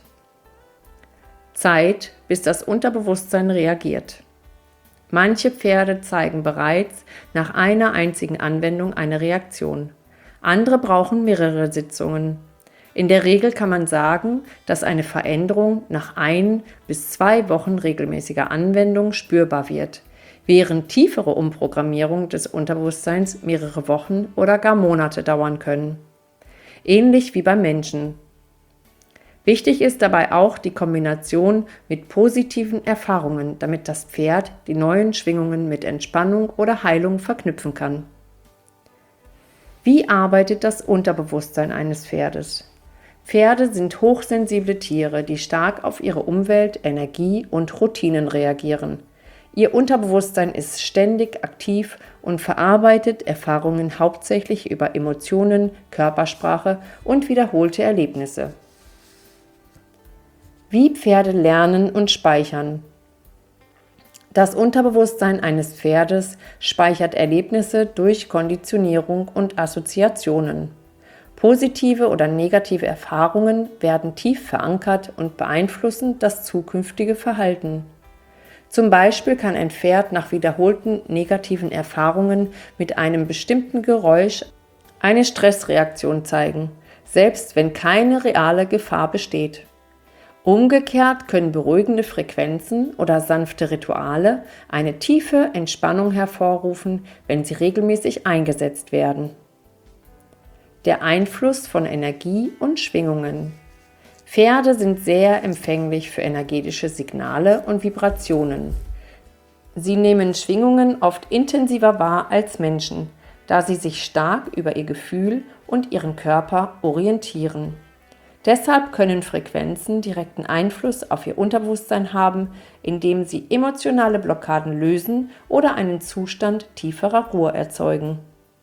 Zeit, bis das Unterbewusstsein reagiert. Manche Pferde zeigen bereits nach einer einzigen Anwendung eine Reaktion. Andere brauchen mehrere Sitzungen. In der Regel kann man sagen, dass eine Veränderung nach 1 bis 2 Wochen regelmäßiger Anwendung spürbar wird, während tiefere Umprogrammierung des Unterbewusstseins mehrere Wochen oder gar Monate dauern können. Ähnlich wie beim Menschen. Wichtig ist dabei auch die Kombination mit positiven Erfahrungen, damit das Pferd die neuen Schwingungen mit Entspannung oder Heilung verknüpfen kann. Wie arbeitet das Unterbewusstsein eines Pferdes? Pferde sind hochsensible Tiere, die stark auf ihre Umwelt, Energie und Routinen reagieren. Ihr Unterbewusstsein ist ständig aktiv und verarbeitet Erfahrungen hauptsächlich über Emotionen, Körpersprache und wiederholte Erlebnisse. Wie Pferde lernen und speichern. Das Unterbewusstsein eines Pferdes speichert Erlebnisse durch Konditionierung und Assoziationen. Positive oder negative Erfahrungen werden tief verankert und beeinflussen das zukünftige Verhalten. Zum Beispiel kann ein Pferd nach wiederholten negativen Erfahrungen mit einem bestimmten Geräusch eine Stressreaktion zeigen, selbst wenn keine reale Gefahr besteht. Umgekehrt können beruhigende Frequenzen oder sanfte Rituale eine tiefe Entspannung hervorrufen, wenn sie regelmäßig eingesetzt werden. Der Einfluss von Energie und Schwingungen. Pferde sind sehr empfänglich für energetische Signale und Vibrationen. Sie nehmen Schwingungen oft intensiver wahr als Menschen, da sie sich stark über ihr Gefühl und ihren Körper orientieren. Deshalb können Frequenzen direkten Einfluss auf ihr Unterbewusstsein haben, indem sie emotionale Blockaden lösen oder einen Zustand tieferer Ruhe erzeugen.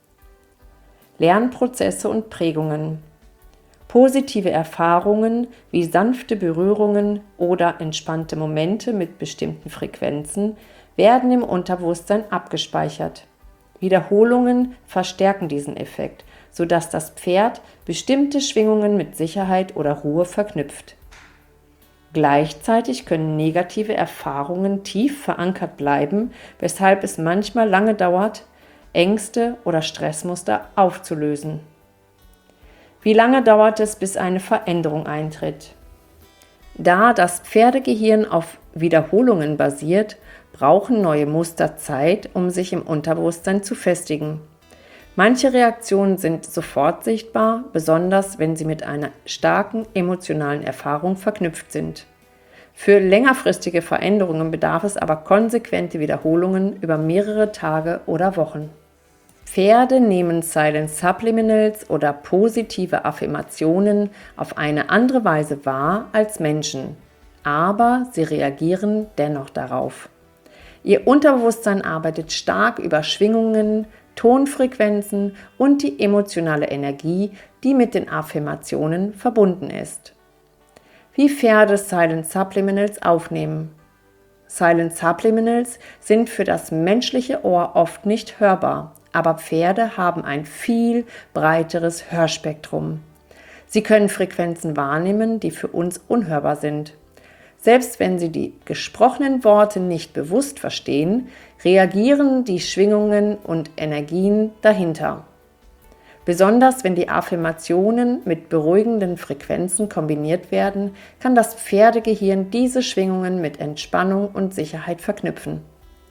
Lernprozesse und Prägungen. Positive Erfahrungen wie sanfte Berührungen oder entspannte Momente mit bestimmten Frequenzen werden im Unterbewusstsein abgespeichert. Wiederholungen verstärken diesen Effekt, sodass das Pferd bestimmte Schwingungen mit Sicherheit oder Ruhe verknüpft. Gleichzeitig können negative Erfahrungen tief verankert bleiben, weshalb es manchmal lange dauert, Ängste oder Stressmuster aufzulösen. Wie lange dauert es, bis eine Veränderung eintritt? Da das Pferdegehirn auf Wiederholungen basiert, brauchen neue Muster Zeit, um sich im Unterbewusstsein zu festigen. Manche Reaktionen sind sofort sichtbar, besonders wenn sie mit einer starken emotionalen Erfahrung verknüpft sind. Für längerfristige Veränderungen bedarf es aber konsequente Wiederholungen über mehrere Tage oder Wochen. Pferde nehmen Silent Subliminals oder positive Affirmationen auf eine andere Weise wahr als Menschen, aber sie reagieren dennoch darauf. Ihr Unterbewusstsein arbeitet stark über Schwingungen, Tonfrequenzen und die emotionale Energie, die mit den Affirmationen verbunden ist. Wie Pferde Silent Subliminals aufnehmen. Silent Subliminals sind für das menschliche Ohr oft nicht hörbar, aber Pferde haben ein viel breiteres Hörspektrum. Sie können Frequenzen wahrnehmen, die für uns unhörbar sind. Selbst wenn sie die gesprochenen Worte nicht bewusst verstehen, reagieren die Schwingungen und Energien dahinter. Besonders wenn die Affirmationen mit beruhigenden Frequenzen kombiniert werden, kann das Pferdegehirn diese Schwingungen mit Entspannung und Sicherheit verknüpfen.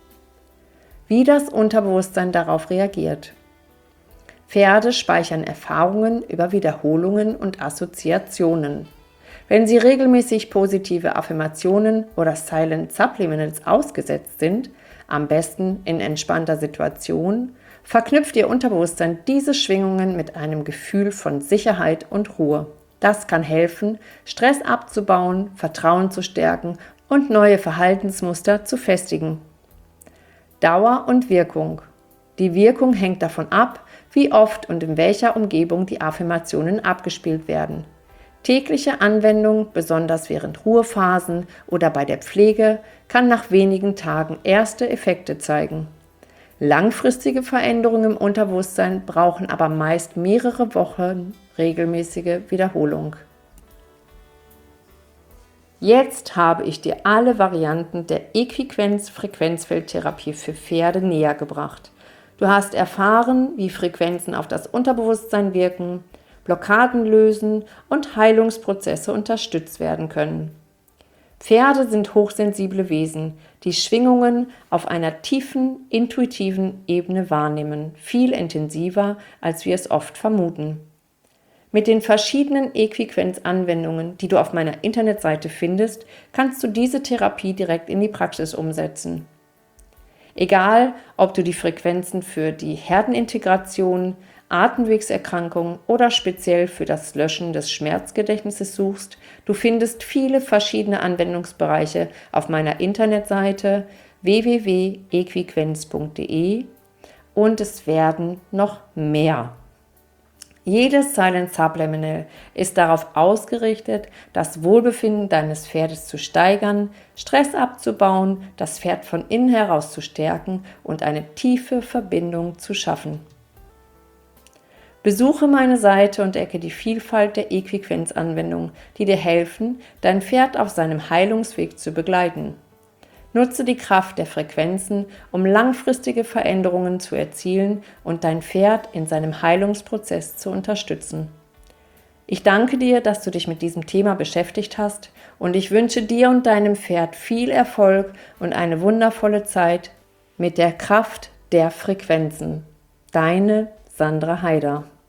Wie das Unterbewusstsein darauf reagiert. Pferde speichern Erfahrungen über Wiederholungen und Assoziationen. Wenn sie regelmäßig positive Affirmationen oder Silent Subliminals ausgesetzt sind, am besten in entspannter Situation, verknüpft ihr Unterbewusstsein diese Schwingungen mit einem Gefühl von Sicherheit und Ruhe. Das kann helfen, Stress abzubauen, Vertrauen zu stärken und neue Verhaltensmuster zu festigen. Dauer und Wirkung. Die Wirkung hängt davon ab, wie oft und in welcher Umgebung die Affirmationen abgespielt werden. Tägliche Anwendung, besonders während Ruhephasen oder bei der Pflege, kann nach wenigen Tagen erste Effekte zeigen. Langfristige Veränderungen im Unterbewusstsein brauchen aber meist mehrere Wochen regelmäßige Wiederholung. Jetzt habe ich dir alle Varianten der Equiquenz-Frequenzfeldtherapie für Pferde näher gebracht. Du hast erfahren, wie Frequenzen auf das Unterbewusstsein wirken, Blockaden lösen und Heilungsprozesse unterstützt werden können. Pferde sind hochsensible Wesen, die Schwingungen auf einer tiefen, intuitiven Ebene wahrnehmen, viel intensiver, als wir es oft vermuten. Mit den verschiedenen Equiquenz-Anwendungen, die du auf meiner Internetseite findest, kannst du diese Therapie direkt in die Praxis umsetzen. Egal, ob du die Frequenzen für die Herdenintegration, Atemwegserkrankungen oder speziell für das Löschen des Schmerzgedächtnisses suchst, du findest viele verschiedene Anwendungsbereiche auf meiner Internetseite www.equiquenz.de und es werden noch mehr. Jedes Silent Subliminal ist darauf ausgerichtet, das Wohlbefinden deines Pferdes zu steigern, Stress abzubauen, das Pferd von innen heraus zu stärken und eine tiefe Verbindung zu schaffen. Besuche meine Seite und entdecke die Vielfalt der Equiquenz-Anwendungen, die dir helfen, dein Pferd auf seinem Heilungsweg zu begleiten. Nutze die Kraft der Frequenzen, um langfristige Veränderungen zu erzielen und dein Pferd in seinem Heilungsprozess zu unterstützen. Ich danke dir, dass du dich mit diesem Thema beschäftigt hast und ich wünsche dir und deinem Pferd viel Erfolg und eine wundervolle Zeit mit der Kraft der Frequenzen. Deine Sandra Haider.